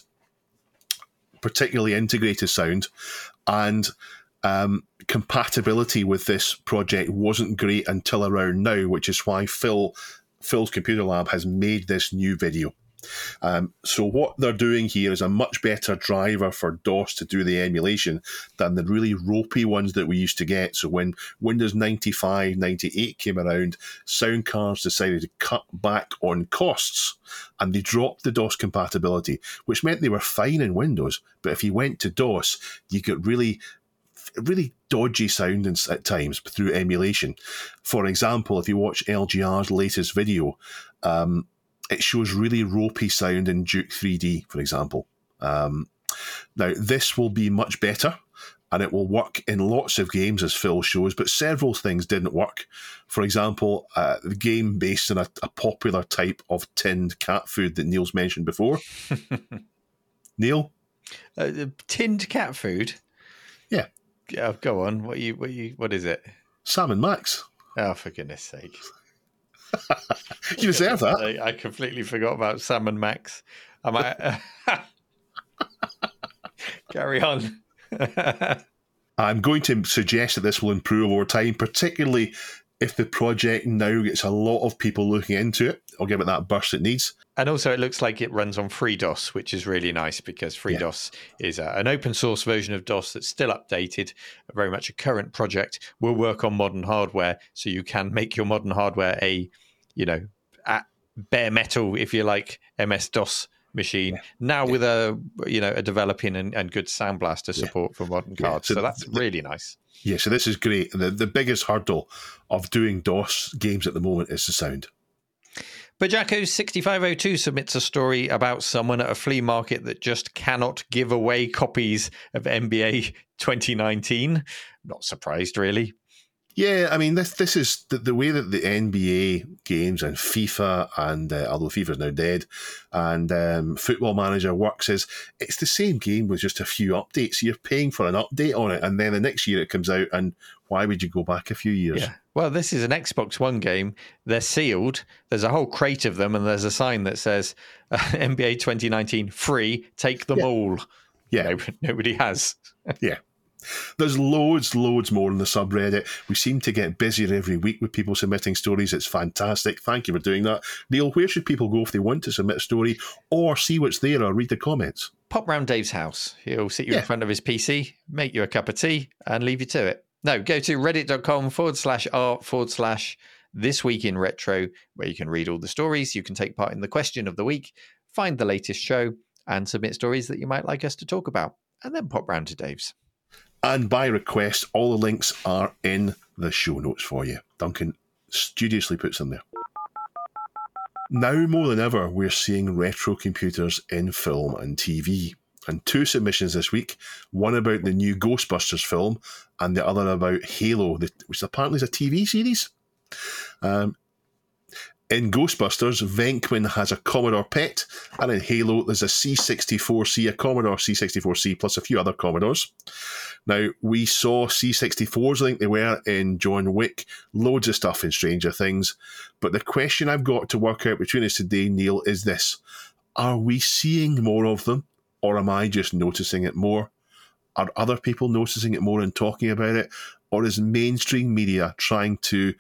particularly integrated sound, and um, compatibility with this project wasn't great until around now, which is why Phil Phil's Computer Lab has made this new video. Um, so what they're doing here is a much better driver for DOS to do the emulation than the really ropey ones that we used to get. So when Windows ninety-five, ninety-eight came around, sound cards decided to cut back on costs and they dropped the DOS compatibility, which meant they were fine in Windows. But if you went to DOS, you got really really dodgy sound at times through emulation. For example, if you watch L G R's latest video, um, it shows really ropey sound in Duke three D, for example. Um, now, this will be much better, and it will work in lots of games, as Phil shows, but several things didn't work. For example, uh, the game based on a, a popular type of tinned cat food that Neil's mentioned before. Neil? Uh, tinned cat food? Yeah. Yeah, go on. What you? What you? What is it? Sam and Max. Oh, for goodness sake! You deserve that. I, I completely forgot about Sam and Max. I might carry on. I'm going to suggest that this will improve over time, particularly if the project now gets a lot of people looking into it. I'll give it that burst it needs. And also, it looks like it runs on FreeDOS, which is really nice because FreeDOS yeah. is a, an open source version of DOS that's still updated, very much a current project. Will work on modern hardware, so you can make your modern hardware a, you know, at bare metal, if you like, M S DOS machine. Yeah. Now yeah. with a, you know, a developing and, and good Sound Blaster support yeah. for modern cards. Yeah. So, so that's the, really nice. Yeah, so this is great. The, the biggest hurdle of doing DOS games at the moment is the sound. But Jacko sixty-five oh two submits a story about someone at a flea market that just cannot give away copies of N B A twenty nineteen. Not surprised, really. Yeah, I mean, this this is the, the way that the N B A games and FIFA, and uh, although FIFA's now dead, and um, Football Manager works is it's the same game with just a few updates. You're paying for an update on it, and then the next year it comes out, and why would you go back a few years? Yeah. Well, this is an Xbox One game. They're sealed. There's a whole crate of them, and there's a sign that says uh, N B A twenty nineteen free. Take them yeah. all. Yeah, Nobody, nobody has. yeah. There's loads, loads more in the subreddit. We seem to get busier every week with people submitting stories. It's fantastic. Thank you for doing that. Neil, where should people go if they want to submit a story or see what's there or read the comments? Pop round Dave's house. He'll sit you yeah. in front of his P C, make you a cup of tea, and leave you to it. No, go to reddit.com forward slash art forward slash this week in retro, where you can read all the stories. You can take part in the question of the week, find the latest show, and submit stories that you might like us to talk about. And then pop round to Dave's. And by request, all the links are in the show notes for you. Duncan studiously puts them there. Now more than ever, we're seeing retro computers in film and T V. And two submissions this week, one about the new Ghostbusters film and the other about Halo, which apparently is a T V series. Um, in Ghostbusters, Venkman has a Commodore P E T, and in Halo, there's a C sixty-four C, a Commodore C sixty-four C, plus a few other Commodores. Now, we saw C sixty-fours, I think they were, in John Wick, loads of stuff in Stranger Things. But the question I've got to work out between us today, Neil, is this. Are we seeing more of them, or am I just noticing it more? Are other people noticing it more and talking about it? or is mainstream media trying to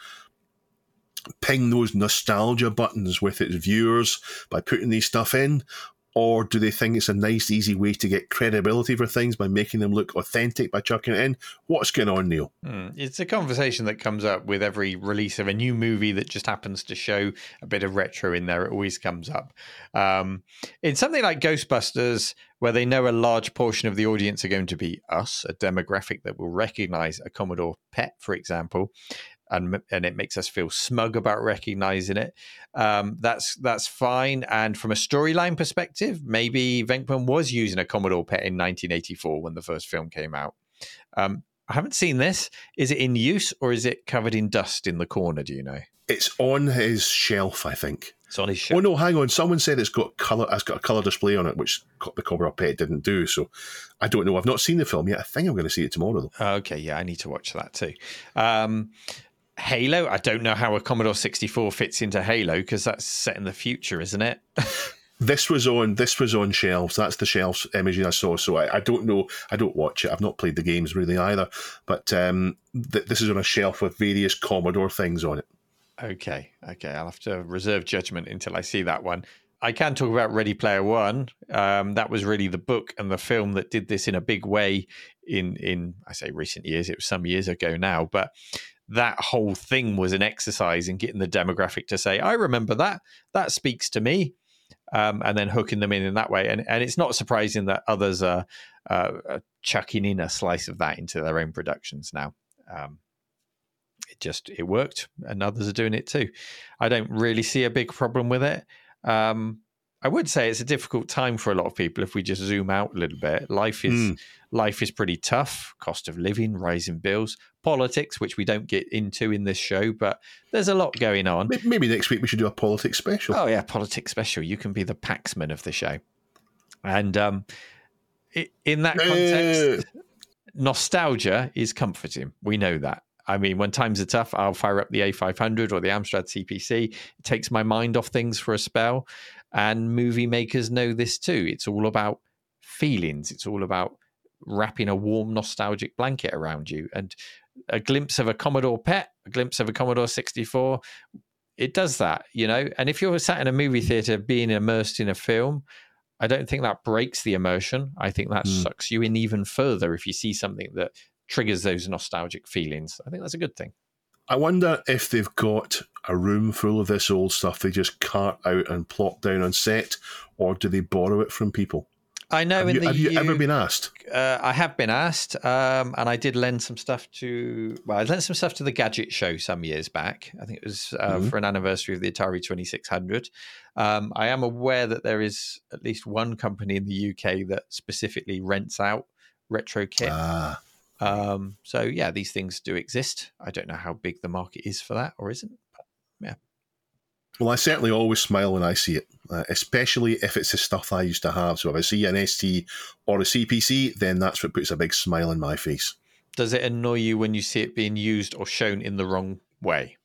ping those nostalgia buttons with its viewers by putting these stuff in? Or do they think it's a nice, easy way to get credibility for things by making them look authentic by chucking it in? What's going on, Neil? Hmm. It's a conversation that comes up with every release of a new movie that just happens to show a bit of retro in there. It always comes up. Um, in something like Ghostbusters, where they know a large portion of the audience are going to be us, a demographic that will recognize a Commodore P E T, for example, and and it makes us feel smug about recognizing it. Um, that's that's fine. And from a storyline perspective, maybe Venkman was using a Commodore P E T in nineteen eighty-four when the first film came out. Um, I haven't seen this. Is it in use or is it covered in dust in the corner? Do you know? It's on his shelf, I think. It's on his shelf. Oh no, hang on. Someone said it's got color. It's got a color display on it, which the Commodore P E T didn't do. So I don't know. I've not seen the film yet. I think I'm going to see it tomorrow, though. Okay, yeah, I need to watch that too. Um, Halo, I don't know how a Commodore sixty-four fits into Halo because that's set in the future, isn't it? This was on this was on shelves. That's the shelves imaging I saw. So I, I don't know. I don't watch it. I've not played the games really either. But um, th- this is on a shelf with various Commodore things on it. Okay, okay. I'll have to reserve judgment until I see that one. I can talk about Ready Player One. Um, that was really the book and the film that did this in a big way in, in, I say recent years. It was some years ago now. But that whole thing was an exercise in getting the demographic to say, I remember that. That speaks to me. Um, and then hooking them in in that way. And, and it's not surprising that others are, uh, are chucking in a slice of that into their own productions now. Um, it just, it worked and others are doing it too. I don't really see a big problem with it. Um, I would say it's a difficult time for a lot of people if we just zoom out a little bit. Life is mm. life is pretty tough. Cost of living, rising bills, politics, which we don't get into in this show, but there's a lot going on. Maybe next week we should do a politics special. Oh yeah, politics special. You can be the Paxman of the show. And um, it, in that context, uh. nostalgia is comforting. We know that. I mean, when times are tough, I'll fire up the A five hundred or the Amstrad C P C. It takes my mind off things for a spell. And movie makers know this too. It's all about feelings. It's all about wrapping a warm, nostalgic blanket around you. And a glimpse of a Commodore P E T, a glimpse of a Commodore sixty-four, it does that, you know? And if you're sat in a movie theater being immersed in a film, I don't think that breaks the immersion. I think that mm. sucks you in even further if you see something that triggers those nostalgic feelings. I think that's a good thing. I wonder if they've got a room full of this old stuff they just cart out and plop down on set, or do they borrow it from people? I know. Have, in you, the have you U- ever been asked? Uh, I have been asked, um, and I did lend some stuff to. Well, I lent some stuff to the Gadget Show some years back. I think it was uh, mm-hmm. for an anniversary of the Atari twenty-six hundred. Um, I am aware that there is at least one company in the U K that specifically rents out retro kit. Ah. Um, so yeah, these things do exist. I don't know how big the market is for that or isn't, but yeah. Well, I certainly always smile when I see it, uh, especially if it's the stuff I used to have. So if I see an S T or a C P C, then that's what puts a big smile on my face. Does it annoy you when you see it being used or shown in the wrong way?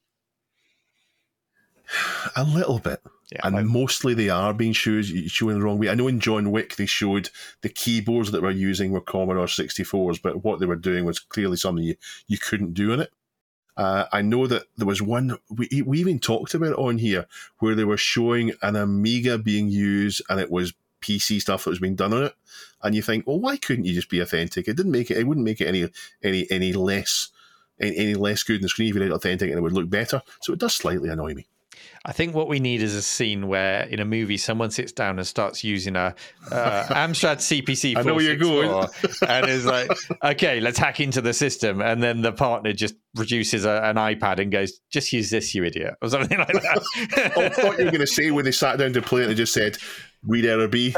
A little bit. Yeah, and like, mostly they are being shown, shown in the wrong way. I know in John Wick they showed the keyboards that we're using were Commodore sixty-fours, but what they were doing was clearly something you, you couldn't do in it. Uh, I know that there was one, we, we even talked about it on here, where they were showing an Amiga being used and it was P C stuff that was being done on it. And you think, well, why couldn't you just be authentic? It didn't make it, it wouldn't make it any any any less any, any less good in the screen if you did it authentic and it would look better. So it does slightly annoy me. I think what we need is a scene where in a movie someone sits down and starts using a uh, Amstrad C P C. I know where you're going. And is like, okay, let's hack into the system. And then the partner just produces a, an iPad and goes, just use this, you idiot, or something like that. I thought you were going to say when they sat down to play it, they just said, read error B.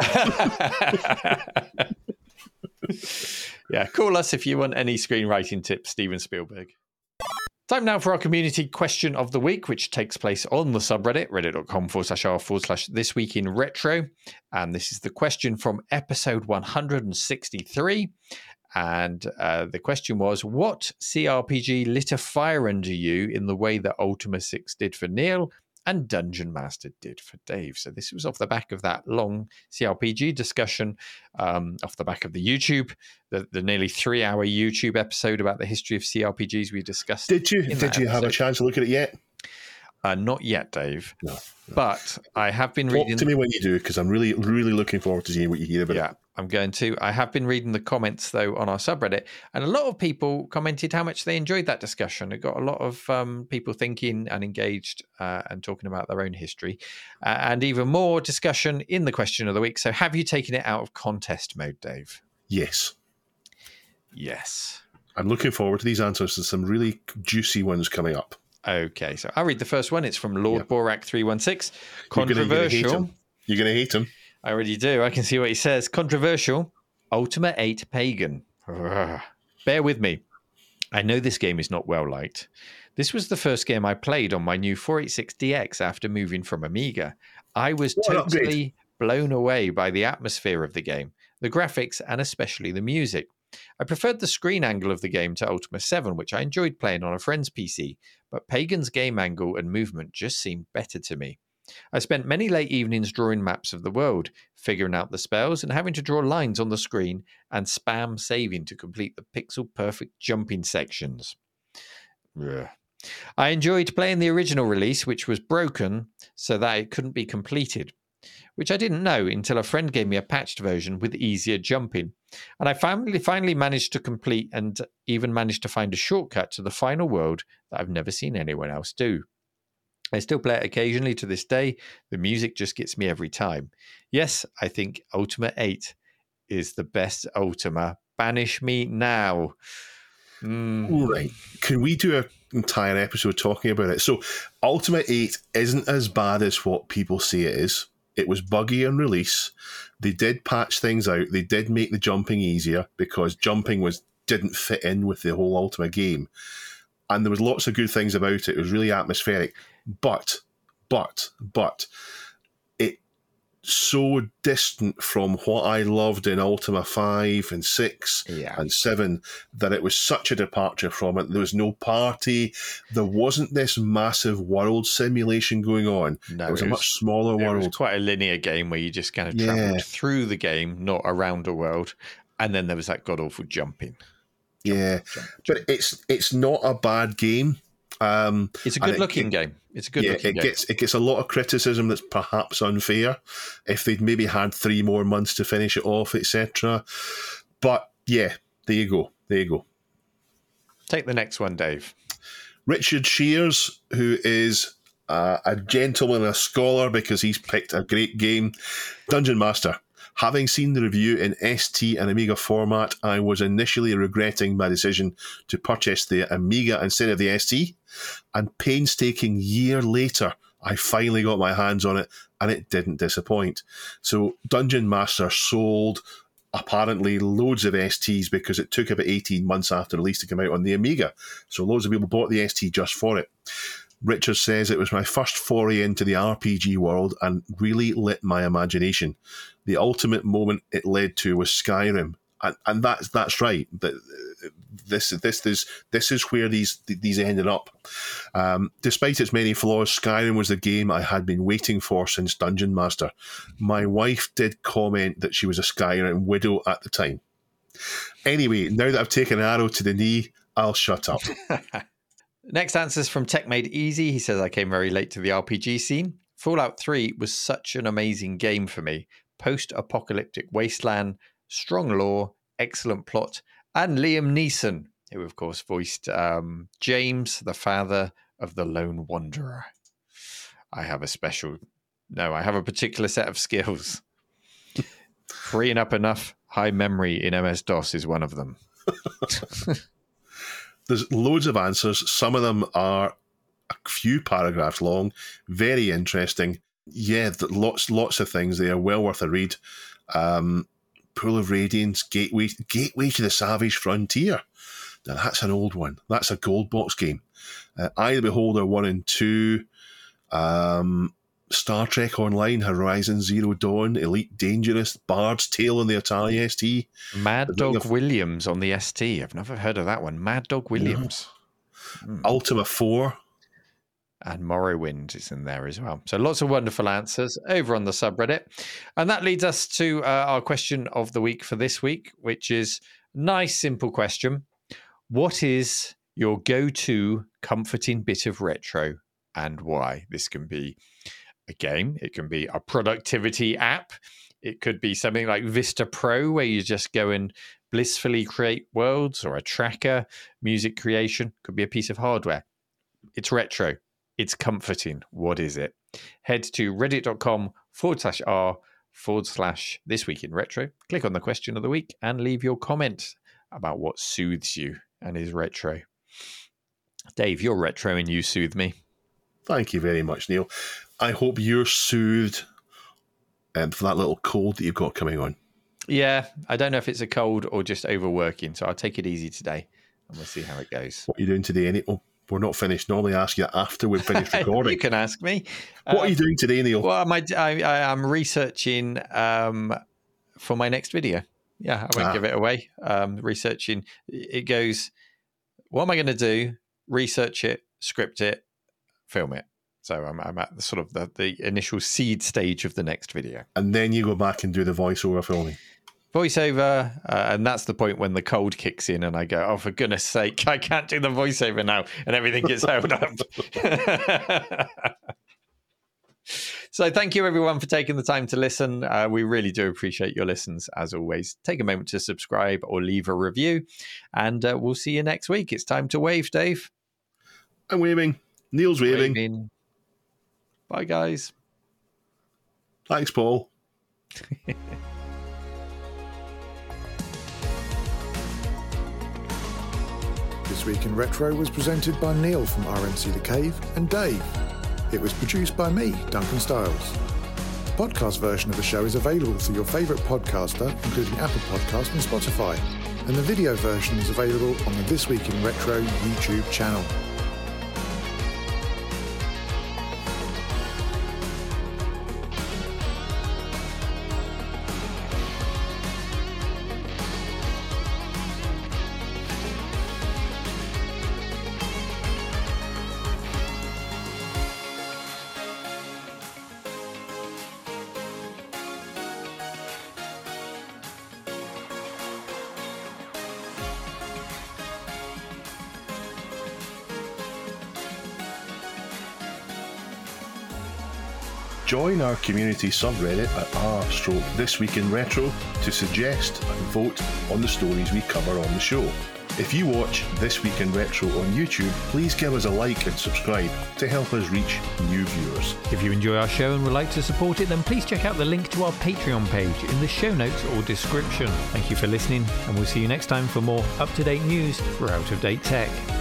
Yeah, call us if you want any screenwriting tips, Steven Spielberg. Time now for our community question of the week, which takes place on the subreddit, reddit.com forward slash r forward slash this week in retro. And this is the question from episode one hundred sixty-three. And uh, the question was, what C R P G lit a fire under you in the way that Ultima six did for Neil? and Dungeon Master did for Dave. So this was off the back of that long C R P G discussion, um, off the back of the YouTube, the, the nearly three-hour YouTube episode about the history of C R P Gs we discussed. Did you? Did you have a chance to look at it yet? Uh, not yet, Dave. No, no. But I have been Talk reading. to me when you do, because I'm really, really looking forward to seeing what you hear about yeah, it. I'm going to. I have been reading the comments, though, on our subreddit, and a lot of people commented how much they enjoyed that discussion. It got a lot of um, people thinking and engaged uh, and talking about their own history, uh, and even more discussion in the question of the week. So have you taken it out of contest mode, Dave? Yes. Yes. I'm looking forward to these answers. There's some really juicy ones coming up. Okay, so I'll read the first one. It's from Lord Yep. Borak three one six. You're gonna- Controversial. You're going to hate him. I already do. I can see what he says. Controversial. Ultima eight Pagan. Urgh. Bear with me. I know this game is not well liked. This was the first game I played on my new four eighty-six D X after moving from Amiga. I was What an upgrade. totally blown away by the atmosphere of the game, the graphics, and especially the music. I preferred the screen angle of the game to Ultima seven, which I enjoyed playing on a friend's P C, but Pagan's game angle and movement just seemed better to me. I spent many late evenings drawing maps of the world, figuring out the spells and having to draw lines on the screen and spam saving to complete the pixel-perfect jumping sections. Ugh. I enjoyed playing the original release, which was broken so that it couldn't be completed, which I didn't know until a friend gave me a patched version with easier jumping. And I finally, finally managed to complete and even managed to find a shortcut to the final world that I've never seen anyone else do. I still play it occasionally to this day. The music just gets me every time. Yes, I think Ultima eight is the best Ultima. Banish me now. Mm. Right. Can we do an entire episode talking about it? So, Ultima eight isn't as bad as what people say it is. It was buggy on release. They did patch things out. They did make the jumping easier because jumping was didn't fit in with the whole Ultima game. And there was lots of good things about it. It was really atmospheric. But, but, but, it's so distant from what I loved in Ultima five and six Yeah. and seven that it was such a departure from it. There was no party. There wasn't this massive world simulation going on. No, it was it a was- much smaller It world. was quite a linear game where you just kind of Yeah. traveled through the game, not around a world. And then there was that god-awful jumping. yeah. Jump, But it's it's not a bad game. Um, It's a and it- good-looking it- game. It's a good yeah, looking it game. gets it gets a lot of criticism that's perhaps unfair. If they'd maybe had three more months to finish it off, et cetera. But yeah, there you go. There you go. Take the next one, Dave. Richard Shears, who is uh, a gentleman, a scholar, because he's picked a great game, Dungeon Master. Having seen the review in S T and Amiga format, I was initially regretting my decision to purchase the Amiga instead of the S T, and painstaking year later, I finally got my hands on it, and it didn't disappoint. So Dungeon Master sold apparently loads of S Ts because it took about eighteen months after release to come out on the Amiga. So loads of people bought the S T just for it. Richard says it was my first foray into the R P G world and really lit my imagination. The ultimate moment it led to was Skyrim, and and that's that's right. That this this is this is where these these ended up. Um, despite its many flaws, Skyrim was the game I had been waiting for since Dungeon Master. My wife did comment that she was a Skyrim widow at the time. Anyway, now that I've taken an arrow to the knee, I'll shut up. Next answer is from Tech Made Easy. He says, I came very late to the R P G scene. Fallout three was such an amazing game for me. Post-apocalyptic wasteland, strong lore, excellent plot, and Liam Neeson, who of course voiced um, James, the father of the Lone Wanderer. I have a special... No, I have a particular set of skills. Freeing up enough high memory in M S DOS is one of them. There's loads of answers. Some of them are a few paragraphs long, very interesting. Yeah, th- lots lots of things there, well worth a read. Um, Pool of Radiance, Gateway, Gateway to the Savage Frontier. Now, that's an old one. That's a gold box game. Uh, Eye of the Beholder one and two. Um, Star Trek Online, Horizon Zero Dawn, Elite Dangerous, Bard's Tale on the Atari S T. Mad The Dog Ring of- Williams on the S T. I've never heard of that one. Mad Dog Williams. Ultima four. And Morrowind is in there as well. So lots of wonderful answers over on the subreddit. And that leads us to uh, our question of the week for this week, which is a nice, simple question. What is your go-to comforting bit of retro and why? This can be a game. It can be a productivity app. It could be something like Vista Pro, where you just go and blissfully create worlds, or a tracker, music creation. Could be a piece of hardware. It's retro. It's comforting. What is it? Head to reddit.com forward slash r forward slash this week in retro. Click on the question of the week and leave your comment about what soothes you and is retro. Dave, you're retro and you soothe me. Thank you very much, Neil. I hope you're soothed um, for that little cold that you've got coming on. Yeah, I don't know if it's a cold or just overworking, so I'll take it easy today and we'll see how it goes. What are you doing today, Neil? We're not finished. Normally I ask you that after we've finished recording. You can ask me. What um, are you doing today, Neil? Well, my, I, I, I'm researching um, for my next video. Yeah, I won't ah. give it away. Um, researching. It goes, what am I going to do? Research it, script it, film it. So I'm, I'm at the sort of the, the initial seed stage of the next video. And then you go back and do the voiceover filming. Voiceover, uh, and that's the point when the cold kicks in and I go, oh, for goodness sake, I can't do the voiceover now, and everything gets held up. So thank you, everyone, for taking the time to listen. Uh, we really do appreciate your listens, as always. Take a moment to subscribe or leave a review, and uh, we'll see you next week. It's time to wave, Dave. I'm waving. Neil's waving. waving. Bye, guys. Thanks, Paul. This Week in Retro was presented by Neil from R M C The Cave and Dave. It was produced by me, Duncan Styles. The podcast version of the show is available through your favourite podcaster, including Apple Podcasts and Spotify. And the video version is available on the This Week in Retro YouTube channel. Join our community subreddit at r stroke this week in retro to suggest and vote on the stories we cover on the show. If you watch This Week in Retro on YouTube, please give us a like and subscribe to help us reach new viewers. If you enjoy our show and would like to support it, then please check out the link to our Patreon page in the show notes or description. Thank you for listening, and we'll see you next time for more up-to-date news for out-of-date tech.